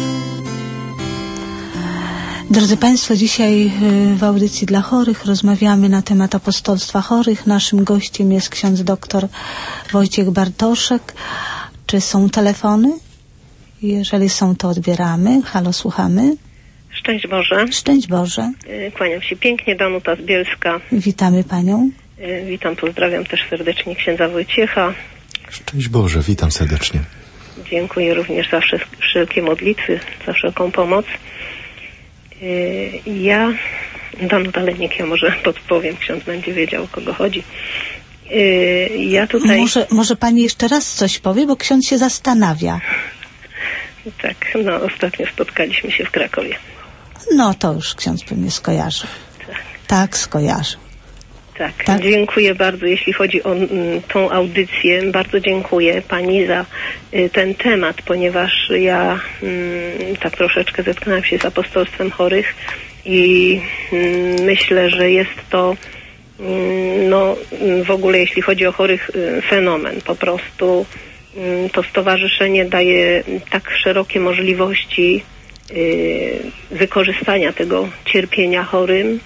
Drodzy Państwo, dzisiaj y, w audycji dla chorych rozmawiamy na temat apostolstwa chorych. Naszym gościem jest ksiądz doktor Wojciech Bartoszek. Czy są telefony? Jeżeli są, to odbieramy. Halo, słuchamy. Szczęść Boże. Szczęść Boże. Y, Kłaniam się pięknie, Danuta z Bielska. Witamy Panią. Y, Witam, pozdrawiam też serdecznie księdza Wojciecha. Szczęść Boże, witam serdecznie. Dziękuję również za wsze- wszelkie modlitwy, za wszelką pomoc. Y, Ja, Danuta Lenik, ja może podpowiem, ksiądz będzie wiedział, o kogo chodzi. Y, Ja tutaj... Może, może Pani jeszcze raz coś powie, bo ksiądz się zastanawia. Tak, no ostatnio spotkaliśmy się w Krakowie. No to już ksiądz pewnie skojarzy. Tak, skojarzy. Tak, Tak? dziękuję bardzo, jeśli chodzi o mm, tą audycję. Bardzo dziękuję Pani za y, ten temat, ponieważ ja mm, tak troszeczkę zetknęłam się z apostolstwem chorych i mm, myślę, że jest to mm, no mm, w ogóle jeśli chodzi o chorych y, fenomen. Po prostu mm, to stowarzyszenie daje tak szerokie możliwości y, wykorzystania tego cierpienia chorym,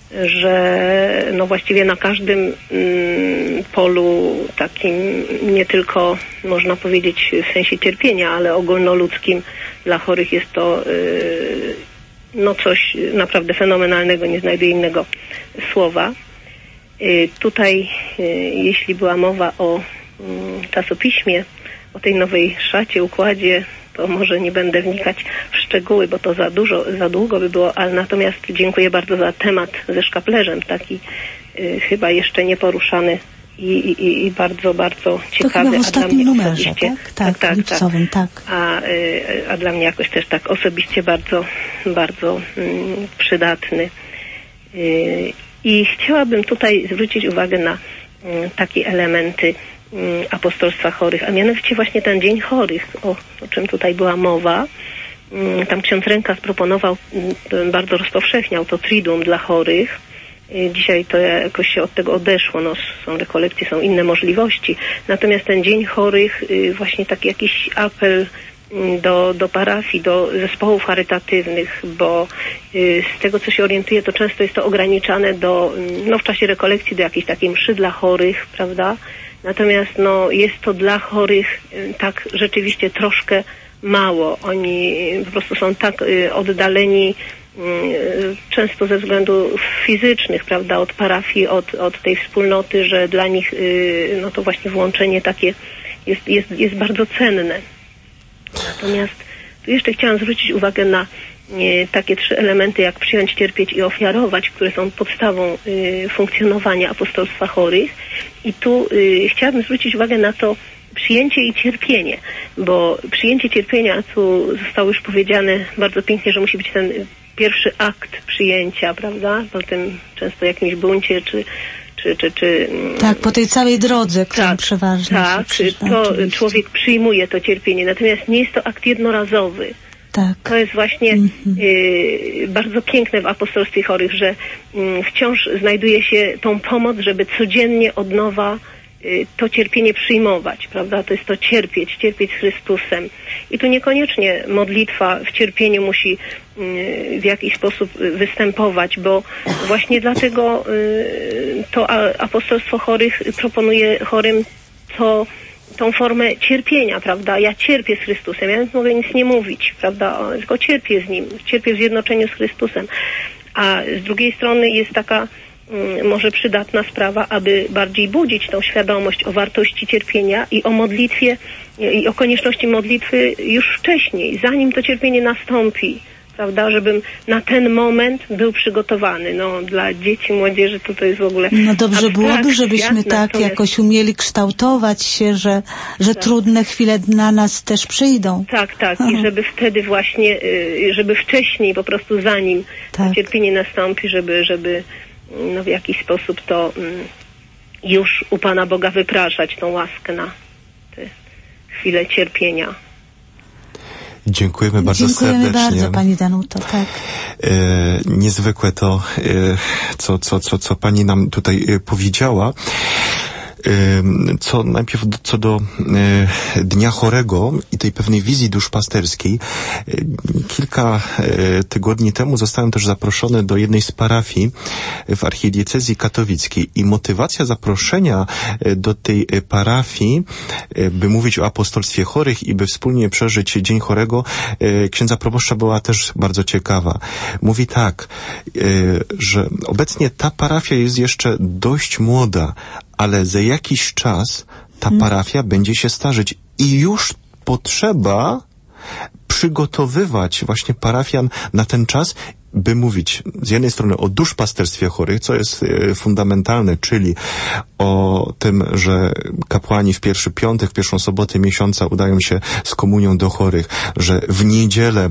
że no właściwie na każdym mm, polu takim, nie tylko można powiedzieć w sensie cierpienia, ale ogólnoludzkim dla chorych jest to y, no coś naprawdę fenomenalnego, nie znajduję innego słowa. Y, tutaj y, jeśli była mowa o y, czasopiśmie, o tej nowej szacie, układzie, to może nie będę wnikać w szczegóły, bo to za dużo, za długo by było, ale natomiast dziękuję bardzo za temat ze szkaplerzem, taki y, chyba jeszcze nieporuszany i, i, i bardzo, bardzo ciekawy. To chyba w ostatnim numerze, osobiście, tak? Tak, tak, lipcowym, tak. A, y, a dla mnie jakoś też tak osobiście bardzo, bardzo mm, przydatny. Y, I chciałabym tutaj zwrócić uwagę na y, takie elementy apostolstwa chorych, a mianowicie właśnie ten Dzień Chorych, o, o czym tutaj była mowa. Tam ksiądz Rękas proponował, bardzo rozpowszechniał to triduum dla chorych. Dzisiaj to jakoś się od tego odeszło, no, są rekolekcje, są inne możliwości. Natomiast ten Dzień Chorych, właśnie taki jakiś apel do, do parafii, do zespołów charytatywnych, bo z tego, co się orientuję, to często jest to ograniczane do, no w czasie rekolekcji do jakiejś takiej mszy dla chorych, prawda? Natomiast no, jest to dla chorych tak rzeczywiście troszkę mało. Oni po prostu są tak y, oddaleni y, często ze względów fizycznych, prawda, od parafii, od, od tej wspólnoty, że dla nich y, no to właśnie włączenie takie jest, jest, jest bardzo cenne. Natomiast tu jeszcze chciałam zwrócić uwagę na y, takie trzy elementy, jak przyjąć, cierpieć i ofiarować, które są podstawą y, funkcjonowania apostolstwa chorych. I tu y, chciałabym zwrócić uwagę na to przyjęcie i cierpienie, bo przyjęcie cierpienia, tu zostało już powiedziane bardzo pięknie, że musi być ten pierwszy akt przyjęcia, prawda? Po tym często jakimś buncie, czy czy, czy, czy tak, po tej całej drodze, którą tak, przeważnie tak, się przyszła, to oczywiście. Człowiek przyjmuje to cierpienie, natomiast nie jest to akt jednorazowy. tak. To jest właśnie mm-hmm. y, bardzo piękne w apostolstwie chorych, że y, wciąż znajduje się tą pomoc, żeby codziennie od nowa y, to cierpienie przyjmować, prawda? To jest to cierpieć, cierpieć z Chrystusem. I tu niekoniecznie modlitwa w cierpieniu musi y, w jakiś sposób występować, bo właśnie dlatego y, to apostolstwo chorych proponuje chorym to tą formę cierpienia, prawda? Ja cierpię z Chrystusem, ja mogę nic nie mówić, prawda? Tylko cierpię z Nim, cierpię w zjednoczeniu z Chrystusem. A z drugiej strony jest taka mm, może przydatna sprawa, aby bardziej budzić tą świadomość o wartości cierpienia i o modlitwie, i o konieczności modlitwy już wcześniej, zanim to cierpienie nastąpi. Prawda, żebym na ten moment był przygotowany. No, dla dzieci, młodzieży to to jest w ogóle... No dobrze byłoby, żebyśmy tak natomiast... jakoś umieli kształtować się, że, że tak. trudne chwile na nas też przyjdą. Tak, tak. I żeby wtedy właśnie, żeby wcześniej, po prostu zanim tak. cierpienie nastąpi, żeby, żeby no, w jakiś sposób to już u Pana Boga wypraszać tą łaskę na te chwile cierpienia. Dziękujemy bardzo Dziękujemy serdecznie. Dziękujemy bardzo, Pani Danuto, tak. E, niezwykłe to, e, co, co, co, co Pani nam tutaj e, powiedziała. Co najpierw do, co do e, Dnia Chorego i tej pewnej wizji duszpasterskiej. E, kilka e, tygodni temu zostałem też zaproszony do jednej z parafii w archidiecezji katowickiej i motywacja zaproszenia e, do tej e, parafii, e, by mówić o apostolstwie chorych i by wspólnie przeżyć Dzień Chorego, e, księdza proboszcza była też bardzo ciekawa. Mówi tak, e, że obecnie ta parafia jest jeszcze dość młoda, ale za jakiś czas ta parafia hmm. będzie się starzeć i już potrzeba przygotowywać właśnie parafian na ten czas, by mówić z jednej strony o duszpasterstwie chorych, co jest e, fundamentalne, czyli o tym, że kapłani w pierwszy piątek, w pierwszą sobotę miesiąca udają się z komunią do chorych, że w niedzielę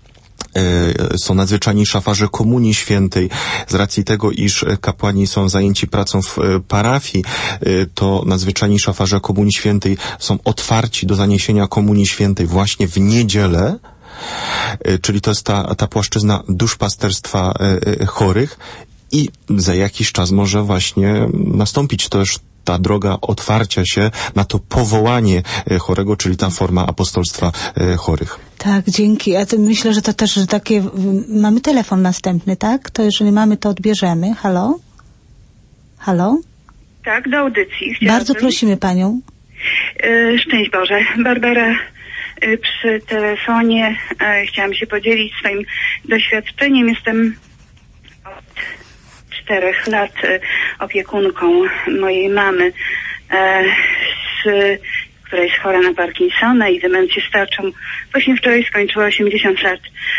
są nadzwyczajni szafarze Komunii Świętej. Z racji tego, iż kapłani są zajęci pracą w parafii, to nadzwyczajni szafarze Komunii Świętej są otwarci do zaniesienia Komunii Świętej właśnie w niedzielę, czyli to jest ta, ta płaszczyzna duszpasterstwa chorych i za jakiś czas może właśnie nastąpić też ta droga otwarcia się na to powołanie chorego, czyli ta forma apostolstwa chorych. Tak, dzięki. Ja to myślę, że to też że takie... Mamy telefon następny, tak? To jeżeli mamy, to odbierzemy. Halo? Halo? Tak, do audycji. Chciałabym. Bardzo prosimy Panią. Yy, szczęść Boże. Barbara yy, przy telefonie. Yy, chciałam się podzielić swoim doświadczeniem. Jestem od czterech lat yy, opiekunką mojej mamy, yy, z, która jest chora na Parkinsona i demencję starczą. Właśnie wczoraj skończyła osiemdziesiąt lat.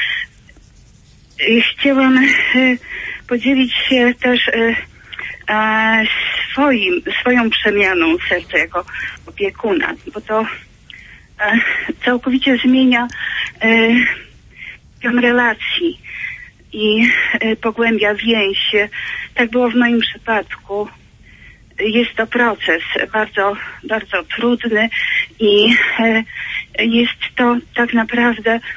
Yy, chciałam yy, podzielić się też yy, A swoim, swoją przemianą serca jako opiekuna, bo to e, całkowicie zmienia poziom e, relacji i e, pogłębia więź. Tak było w moim przypadku. Jest to proces bardzo, bardzo trudny i e, jest to tak naprawdę e,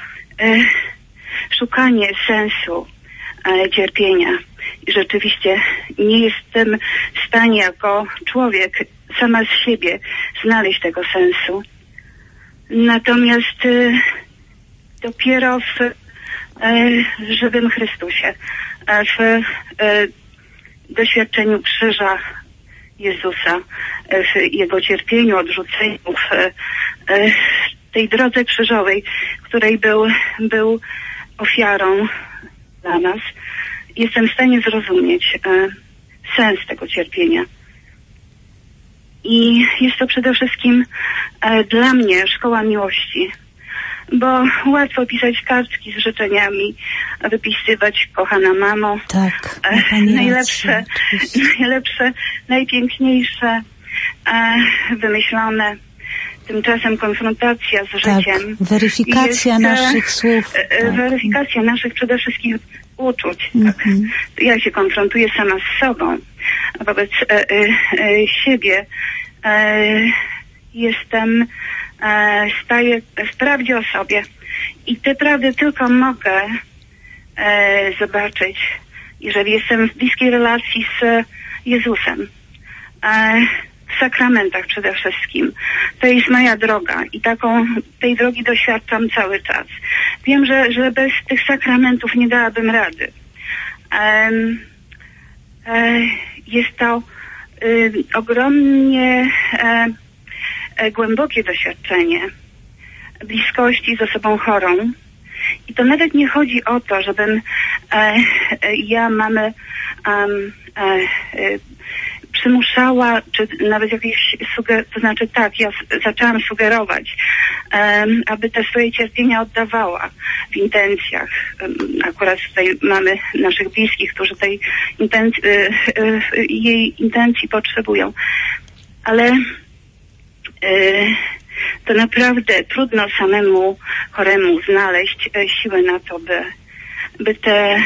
szukanie sensu e, cierpienia. I rzeczywiście nie jestem w stanie jako człowiek sama z siebie znaleźć tego sensu. Natomiast y, dopiero w y, żywym Chrystusie, w y, doświadczeniu krzyża Jezusa, w Jego cierpieniu, odrzuceniu, w y, tej drodze krzyżowej, której był, był ofiarą dla nas, jestem w stanie zrozumieć e, sens tego cierpienia. I jest to przede wszystkim e, dla mnie szkoła miłości, bo łatwo pisać kartki z życzeniami, wypisywać kochana mamo, tak, e, najlepsze, najlepsze, najpiękniejsze, e, wymyślone. Tymczasem konfrontacja z życiem. Tak, weryfikacja jest, naszych słów. E, tak. Weryfikacja naszych przede wszystkim uczuć. Mm-hmm. Tak. Ja się konfrontuję sama z sobą. Wobec e, e, siebie e, jestem e, staje w prawdzie o sobie. I tę prawdę tylko mogę e, zobaczyć, jeżeli jestem w bliskiej relacji z Jezusem. E, w sakramentach przede wszystkim. To jest moja droga i taką, tej drogi doświadczam cały czas. Wiem, że, że bez tych sakramentów nie dałabym rady. E, e, jest to y, ogromnie e, e, głębokie doświadczenie bliskości z osobą chorą. I to nawet nie chodzi o to, żebym e, e, ja mamy um, e, e, przymuszała, czy nawet jakieś suger- to znaczy tak, ja s- zaczęłam sugerować, um, aby te swoje cierpienia oddawała w intencjach. Um, akurat tutaj mamy naszych bliskich, którzy tej intenc- y, y, jej intencji potrzebują. Ale y, to naprawdę trudno samemu choremu znaleźć e, siłę na to, by, by te, e,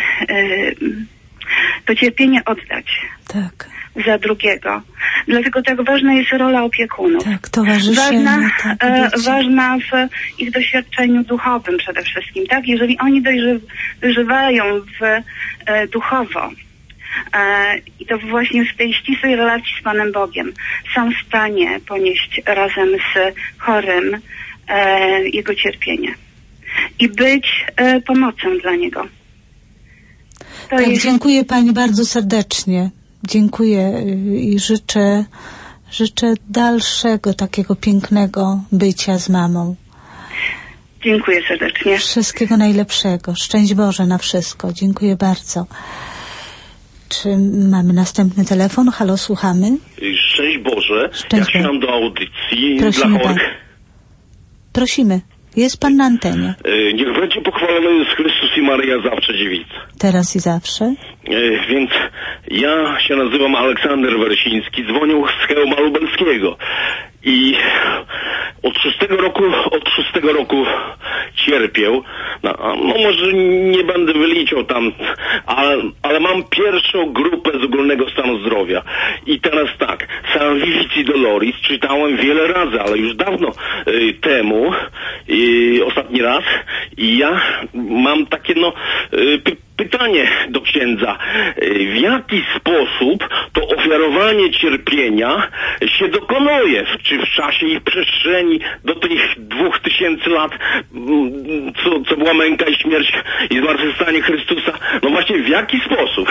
to cierpienie oddać. Tak. Za drugiego. Dlatego tak ważna jest rola opiekunów. Tak, towarzyszenie. Ważna, tak, e, bycie. ważna w ich doświadczeniu duchowym przede wszystkim, tak? Jeżeli oni dojrzy, dojrzewają w, e, duchowo, e, i to właśnie w tej ścisłej relacji z Panem Bogiem, są w stanie ponieść razem z chorym e, jego cierpienie i być e, pomocą dla niego. To Tak, jest... dziękuję Pani bardzo serdecznie. Dziękuję i życzę, życzę dalszego takiego pięknego bycia z mamą. Dziękuję serdecznie. Wszystkiego najlepszego. Szczęść Boże na wszystko. Dziękuję bardzo. Czy mamy następny telefon? Halo, słuchamy. Szczęść Boże. Szczęść ja chciałem do audycji Prosimy dla chorych. Pan. Prosimy. Jest Pan na antenie. E, Niech będzie pochwalony Jezus Chrystus i Maryja zawsze dziewica. Teraz i zawsze. E, Więc ja się nazywam Aleksander Wersiński, dzwonię z Chełma Lubelskiego i od szóstego roku, od szóstego roku cierpię. No, no może nie będę wyliczał tam, ale, ale mam pierwszą grupę z ogólnego stanu zdrowia. I teraz tak, San Vivici Doloris czytałem wiele razy, ale już dawno y, temu, y, ostatni raz. I ja mam takie no y, py, pytanie do księdza. Y, w jaki sposób to ofiarowanie cierpienia się dokonuje? Czy w czasie i w przestrzeni do tych dwóch tysięcy lat, co, co była męka i śmierć i zmartwychwstanie Chrystusa? No właśnie w jaki sposób?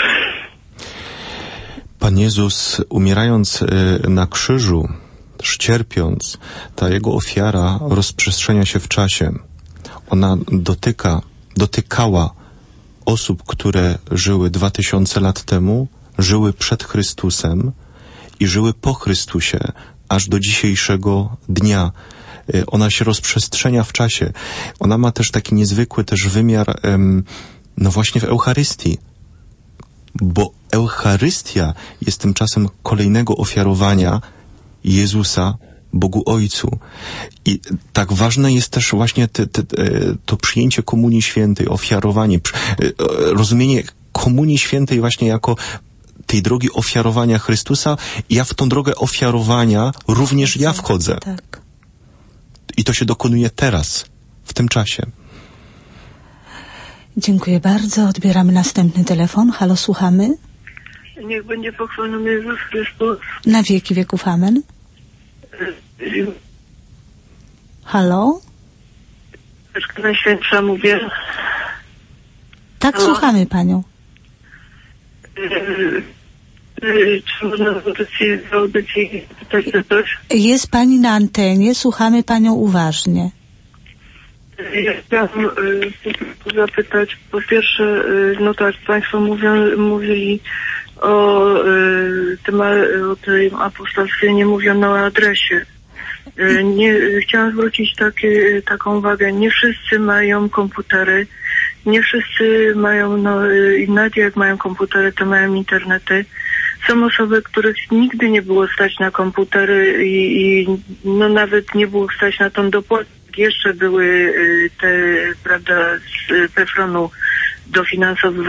Pan Jezus, umierając na krzyżu, też cierpiąc, ta Jego ofiara rozprzestrzenia się w czasie. Ona dotyka, dotykała osób, które żyły dwa tysiące lat temu, żyły przed Chrystusem i żyły po Chrystusie, aż do dzisiejszego dnia. Ona się rozprzestrzenia w czasie. Ona ma też taki niezwykły też wymiar, no właśnie w Eucharystii. Bo Eucharystia jest tymczasem kolejnego ofiarowania Jezusa Bogu Ojcu. I tak ważne jest też właśnie te, te, to przyjęcie Komunii Świętej, ofiarowanie, rozumienie Komunii Świętej właśnie jako tej drogi ofiarowania Chrystusa. I ja w tą drogę ofiarowania również ja wchodzę. Tak. I to się dokonuje teraz, w tym czasie. Dziękuję bardzo. Odbieramy następny telefon. Halo, słuchamy. Niech będzie pochwalony Jezus Chrystus. Na wieki wieków. Amen. Halo? Troszkę Najświętsza mówię. Tak, Halo? słuchamy Panią. Czy można w audycji, w audycji pytać na coś? Jest Pani na antenie. Słuchamy Panią uważnie. Ja chciałam y, zapytać, po pierwsze, y, no tak, Państwo mówią, mówili o, y, tym, o tym apostolstwie, nie mówiono o adresie. Y, nie, chciałam zwrócić takie, taką uwagę, nie wszyscy mają komputery, nie wszyscy mają, no y, nawet jak mają komputery, to mają internety. Są osoby, których nigdy nie było stać na komputery i, i no nawet nie było stać na tą dopłatę. Jeszcze były te, prawda, z Pefronu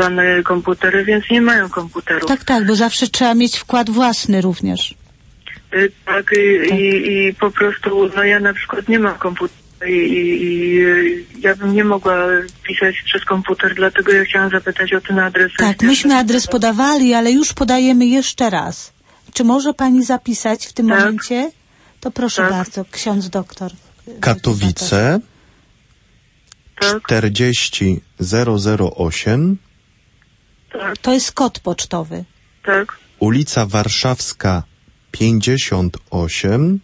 dofinansowywane komputery, więc nie mają komputerów. Tak, tak, bo zawsze trzeba mieć wkład własny również. Y, tak, i, tak. I, i po prostu, no ja na przykład nie mam komputera i, i, i ja bym nie mogła pisać przez komputer, dlatego ja chciałam zapytać o ten adres. Tak, myśmy adres podawali, ale już podajemy jeszcze raz. Czy może pani zapisać w tym tak. momencie? To proszę tak. bardzo, ksiądz doktor. Katowice tak. czterdzieści zero zero osiem. Tak. To jest kod pocztowy. Tak. Ulica Warszawska pięćdziesiąt osiem.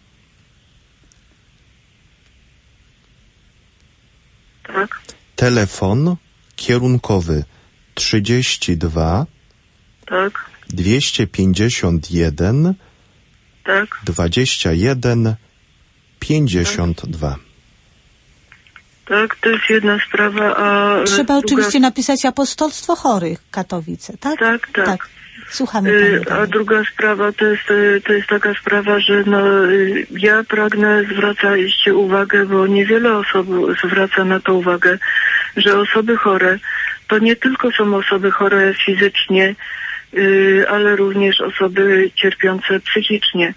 Tak. Telefon kierunkowy trzydzieści dwa. Tak. dwieście pięćdziesiąt jeden. Tak. dwadzieścia jeden pięćdziesiąt dwa. Tak, to jest jedna sprawa, a... Trzeba druga... oczywiście napisać Apostolstwo Chorych Katowice, tak? Tak, tak. tak. Słuchamy y, pani. A druga sprawa to jest, to jest taka sprawa, że no, ja pragnę zwracać uwagę, bo niewiele osób zwraca na to uwagę, że osoby chore to nie tylko są osoby chore fizycznie, y, ale również osoby cierpiące psychicznie.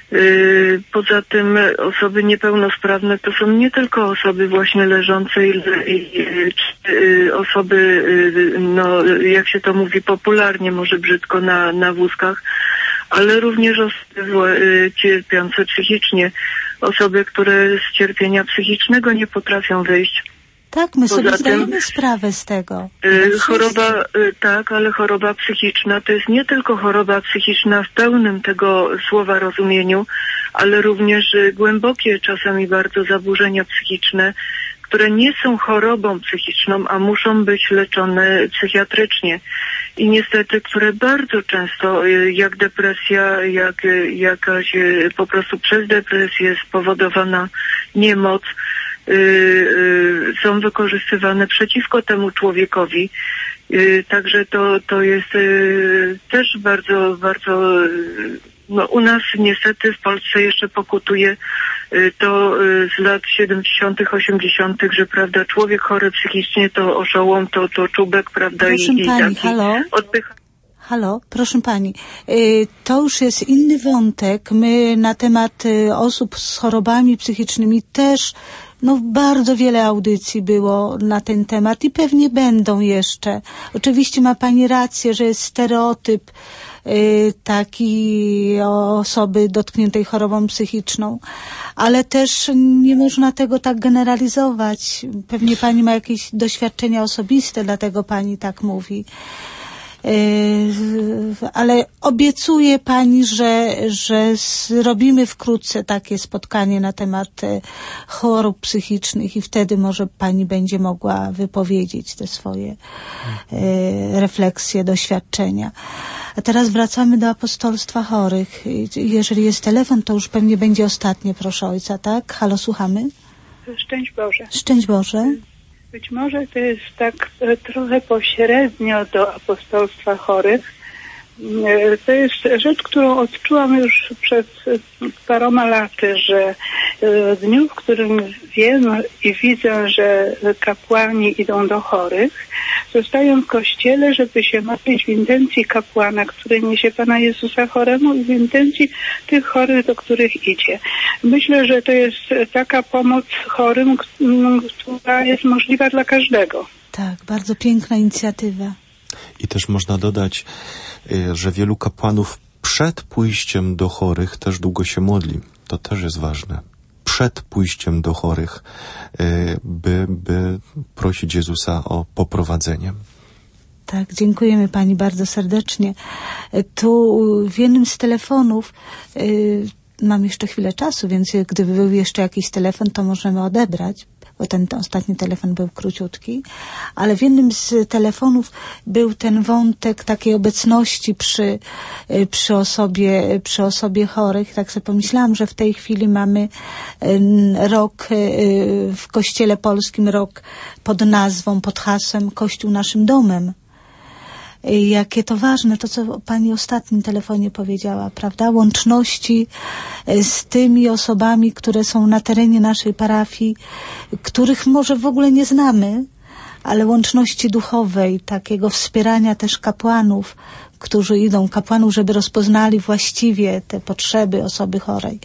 Poza tym osoby niepełnosprawne to są nie tylko osoby właśnie leżące i, i, i osoby, no jak się to mówi popularnie, może brzydko, na, na wózkach, ale również osoby cierpiące psychicznie, osoby, które z cierpienia psychicznego nie potrafią wyjść. Tak, my Poza sobie tym, zdajemy sprawę z tego. Y, choroba, y, tak, ale choroba psychiczna to jest nie tylko choroba psychiczna w pełnym tego słowa rozumieniu, ale również y, głębokie czasami bardzo zaburzenia psychiczne, które nie są chorobą psychiczną, a muszą być leczone psychiatrycznie. I niestety, które bardzo często, y, jak depresja, jak y, jakaś y, po prostu przez depresję spowodowana niemoc, Y, y, są wykorzystywane przeciwko temu człowiekowi. Y, także to, to jest y, też bardzo, bardzo, y, no u nas niestety w Polsce jeszcze pokutuje y, to y, z lat siedemdziesiątych, osiemdziesiątych, że prawda, człowiek chory psychicznie to oszołom, to, to czubek, prawda, proszę i, pani, i taki halo? odpycha. Halo, proszę pani, y, to już jest inny wątek. My na temat y, osób z chorobami psychicznymi też, no bardzo wiele audycji było na ten temat i pewnie będą jeszcze. Oczywiście ma pani rację, że jest stereotyp y, taki osoby dotkniętej chorobą psychiczną, ale też nie można tego tak generalizować. Pewnie pani ma jakieś doświadczenia osobiste, dlatego pani tak mówi. Ale obiecuję pani, że, że zrobimy wkrótce takie spotkanie na temat chorób psychicznych i wtedy może pani będzie mogła wypowiedzieć te swoje refleksje, doświadczenia. A teraz wracamy do apostolstwa chorych. Jeżeli jest telefon, to już pewnie będzie ostatnie, proszę ojca, tak? Halo, słuchamy? Szczęść Boże. Szczęść Boże. Być może to jest tak e, trochę pośrednio do apostolstwa chorych. E, to jest rzecz, którą odczułam już przed e, paroma laty, że e, w dniu, w którym wiem i widzę, że kapłani idą do chorych, zostają w kościele, żeby się modlić w intencji kapłana, który niesie Pana Jezusa choremu i w intencji tych chorych, do których idzie. Myślę, że to jest taka pomoc chorym, która jest możliwa dla każdego. Tak, bardzo piękna inicjatywa. I też można dodać, że wielu kapłanów przed pójściem do chorych też długo się modli. To też jest ważne. Przed pójściem do chorych, by, by prosić Jezusa o poprowadzenie. Tak, dziękujemy pani bardzo serdecznie. Tu w jednym z telefonów, y, mam jeszcze chwilę czasu, więc gdyby był jeszcze jakiś telefon, to możemy odebrać, bo ten ostatni telefon był króciutki, ale w jednym z telefonów był ten wątek takiej obecności przy, przy osobie, przy osobie chorych. Tak sobie pomyślałam, że w tej chwili mamy rok w Kościele Polskim, rok pod nazwą, pod hasłem Kościół naszym domem. Jakie to ważne, to co pani w ostatnim telefonie powiedziała, prawda? Łączności z tymi osobami, które są na terenie naszej parafii, których może w ogóle nie znamy, ale łączności duchowej, takiego wspierania też kapłanów, którzy idą, kapłanów, żeby rozpoznali właściwie te potrzeby osoby chorej.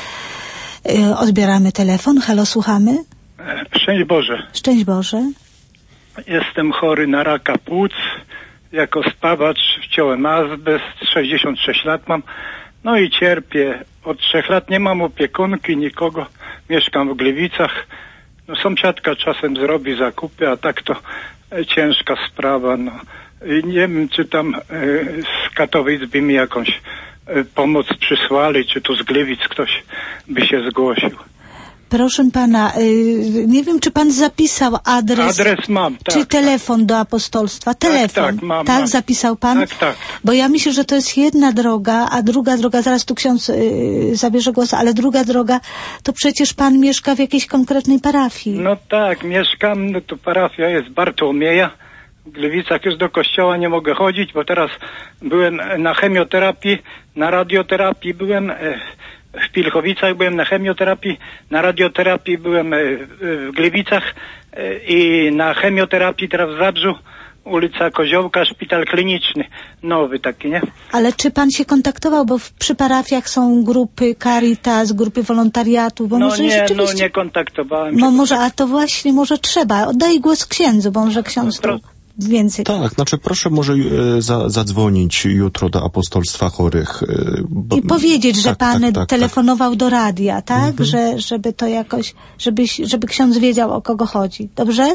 Odbieramy telefon. Halo, słuchamy. Szczęść Boże. Szczęść Boże. Jestem chory na raka płuc. Jako spawacz wciąłem azbest. sześćdziesiąt sześć lat mam. No i cierpię. Od trzech lat nie mam opiekunki, nikogo. Mieszkam w Gliwicach. No sąsiadka czasem zrobi zakupy, a tak to e, ciężka sprawa. No. I nie wiem, czy tam e, z Katowic by mi jakąś e, pomoc przysłali, czy tu z Gliwic ktoś by się zgłosił. Proszę pana, y, nie wiem, czy pan zapisał adres. Adres mam, tak. Czy telefon tak. do apostolstwa? Telefon. Tak, tak, mam, tak mam. Zapisał pan? Tak, tak. Bo ja myślę, że to jest jedna droga, a druga droga, zaraz tu ksiądz y, zabierze głos, ale druga droga, to przecież pan mieszka w jakiejś konkretnej parafii. No tak, mieszkam, no to parafia jest Bartłomieja. W Gliwicach już do kościoła nie mogę chodzić, bo teraz byłem na chemioterapii, na radioterapii byłem... E, W Pilchowicach byłem na chemioterapii, na radioterapii byłem w Gliwicach i na chemioterapii teraz w Zabrzu, ulica Koziołka, szpital kliniczny, nowy taki, nie? Ale czy pan się kontaktował, bo w, przy parafiach są grupy Caritas, grupy wolontariatu, bo no może nie, rzeczywiście... no nie kontaktowałem się. No może, a to właśnie może trzeba. Oddaję głos księdzu, bo może ksiądz tu więcej. Tak, znaczy proszę może e, za, zadzwonić jutro do apostolstwa chorych. E, bo, I powiedzieć, że tak, pan tak, tak, telefonował tak. do radia, tak? Mhm. Że, żeby to jakoś, żeby, żeby ksiądz wiedział, o kogo chodzi. Dobrze?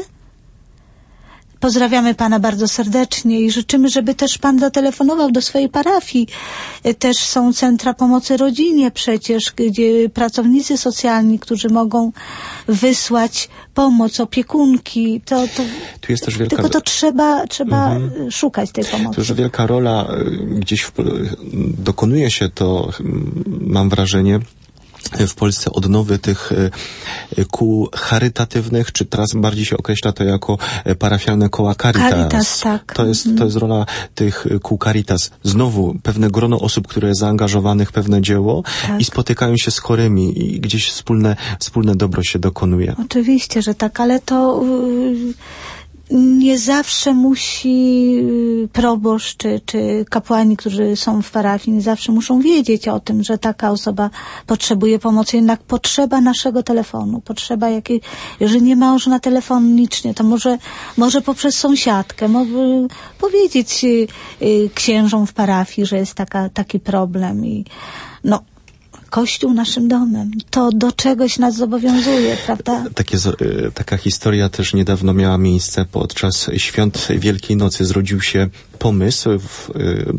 Pozdrawiamy pana bardzo serdecznie i życzymy, żeby też pan zatelefonował do swojej parafii. Też są centra pomocy rodzinie przecież, gdzie pracownicy socjalni, którzy mogą wysłać pomoc, opiekunki. To, to, tu jest też wielka... Tylko to trzeba, trzeba mhm. szukać tej pomocy. To, że wielka rola gdzieś w, dokonuje się to, mam wrażenie, w Polsce odnowy tych kół charytatywnych, czy teraz bardziej się określa to jako parafialne koła Caritas. Caritas, tak. To jest, to jest rola tych kół Caritas. Znowu pewne grono osób, które jest zaangażowanych w pewne dzieło tak. i spotykają się z chorymi i gdzieś wspólne, wspólne dobro się dokonuje. Oczywiście, że tak, ale to... Yy... Nie zawsze musi proboszcz czy, czy kapłani, którzy są w parafii, nie zawsze muszą wiedzieć o tym, że taka osoba potrzebuje pomocy. Jednak potrzeba naszego telefonu, potrzeba jakiej, jeżeli nie można telefonicznie, to może, może poprzez sąsiadkę, może powiedzieć y, y, księżom w parafii, że jest taka, taki problem i no, Kościół naszym domem. To do czegoś nas zobowiązuje, prawda? Takie, taka historia też niedawno miała miejsce podczas świąt Wielkiej Nocy. Zrodził się pomysł w,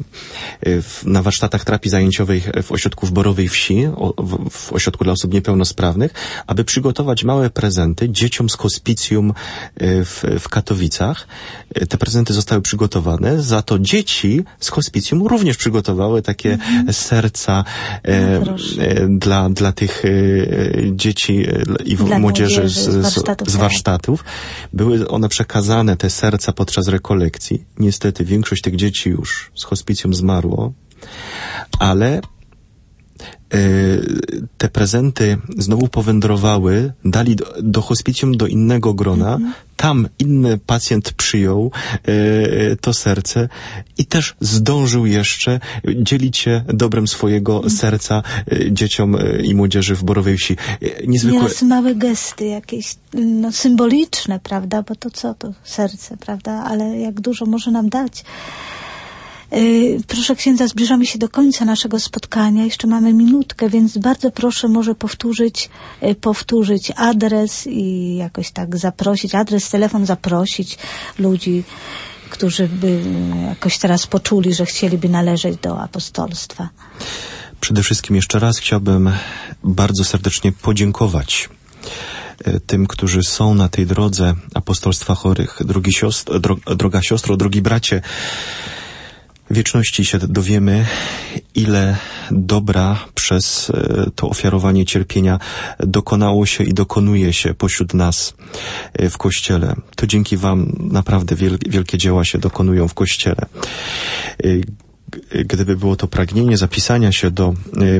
w, na warsztatach terapii zajęciowej w ośrodku w Borowej Wsi, w, w ośrodku dla osób niepełnosprawnych, aby przygotować małe prezenty dzieciom z hospicjum w, w Katowicach. Te prezenty zostały przygotowane, za to dzieci z hospicjum również przygotowały takie mhm. serca e, dla, dla tych e, dzieci i dla młodzieży, młodzieży z, z, warsztatów, z warsztatów. Były one przekazane, te serca, podczas rekolekcji. Niestety większość tych dzieci już z hospicjum zmarło, ale te prezenty znowu powędrowały, dali do, do hospicjum do innego grona, mm-hmm. tam inny pacjent przyjął e, to serce i też zdążył jeszcze dzielić się dobrem swojego mm. serca e, dzieciom e, i młodzieży w Borowej Wsi. E, niezwykłe... Nieraz małe gesty jakieś, no, symboliczne, prawda, bo to co to serce, prawda, ale jak dużo może nam dać. Proszę księdza, zbliżamy się do końca naszego spotkania. Jeszcze mamy minutkę, więc bardzo proszę może powtórzyć, powtórzyć adres i jakoś tak zaprosić, adres, telefon, zaprosić ludzi, którzy by jakoś teraz poczuli, że chcieliby należeć do apostolstwa. Przede wszystkim jeszcze raz chciałbym bardzo serdecznie podziękować tym, którzy są na tej drodze apostolstwa chorych. Drogi siostro, dro, droga siostro, drogi bracie, w wieczności się dowiemy, ile dobra przez to ofiarowanie cierpienia dokonało się i dokonuje się pośród nas w Kościele. To dzięki wam naprawdę wielkie dzieła się dokonują w Kościele. Gdyby było to pragnienie zapisania się do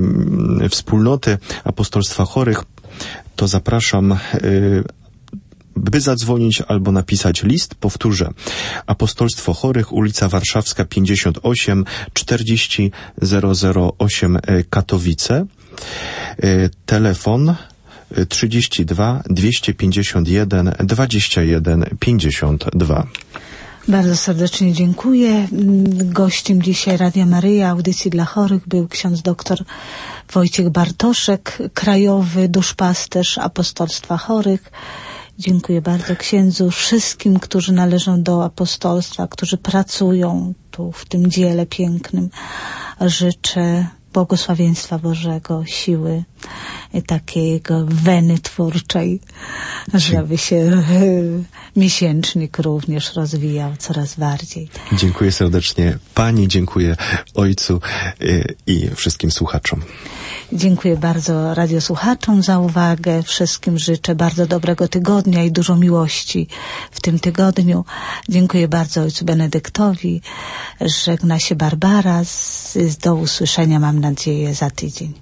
wspólnoty apostolstwa chorych, to zapraszam by zadzwonić albo napisać list. Powtórzę. Apostolstwo Chorych, ulica Warszawska pięćdziesiąt osiem, czterdzieści zero zero osiem Katowice. Telefon trzydzieści dwa dwieście pięćdziesiąt jeden dwadzieścia jeden pięćdziesiąt dwa. Bardzo serdecznie dziękuję. Gościem dzisiaj Radia Maryja, audycji dla chorych, był ksiądz doktor Wojciech Bartoszek, krajowy duszpasterz Apostolstwa Chorych. Dziękuję bardzo księdzu, wszystkim, którzy należą do apostolstwa, którzy pracują tu w tym dziele pięknym. Życzę błogosławieństwa Bożego, siły takiego weny twórczej, żeby się miesięcznik również rozwijał coraz bardziej. Dziękuję serdecznie Pani, dziękuję Ojcu i wszystkim słuchaczom. Dziękuję bardzo radiosłuchaczom za uwagę. Wszystkim życzę bardzo dobrego tygodnia i dużo miłości w tym tygodniu. Dziękuję bardzo ojcu Benedyktowi. Żegna się Barbara. Z, do usłyszenia, mam nadzieję, za tydzień.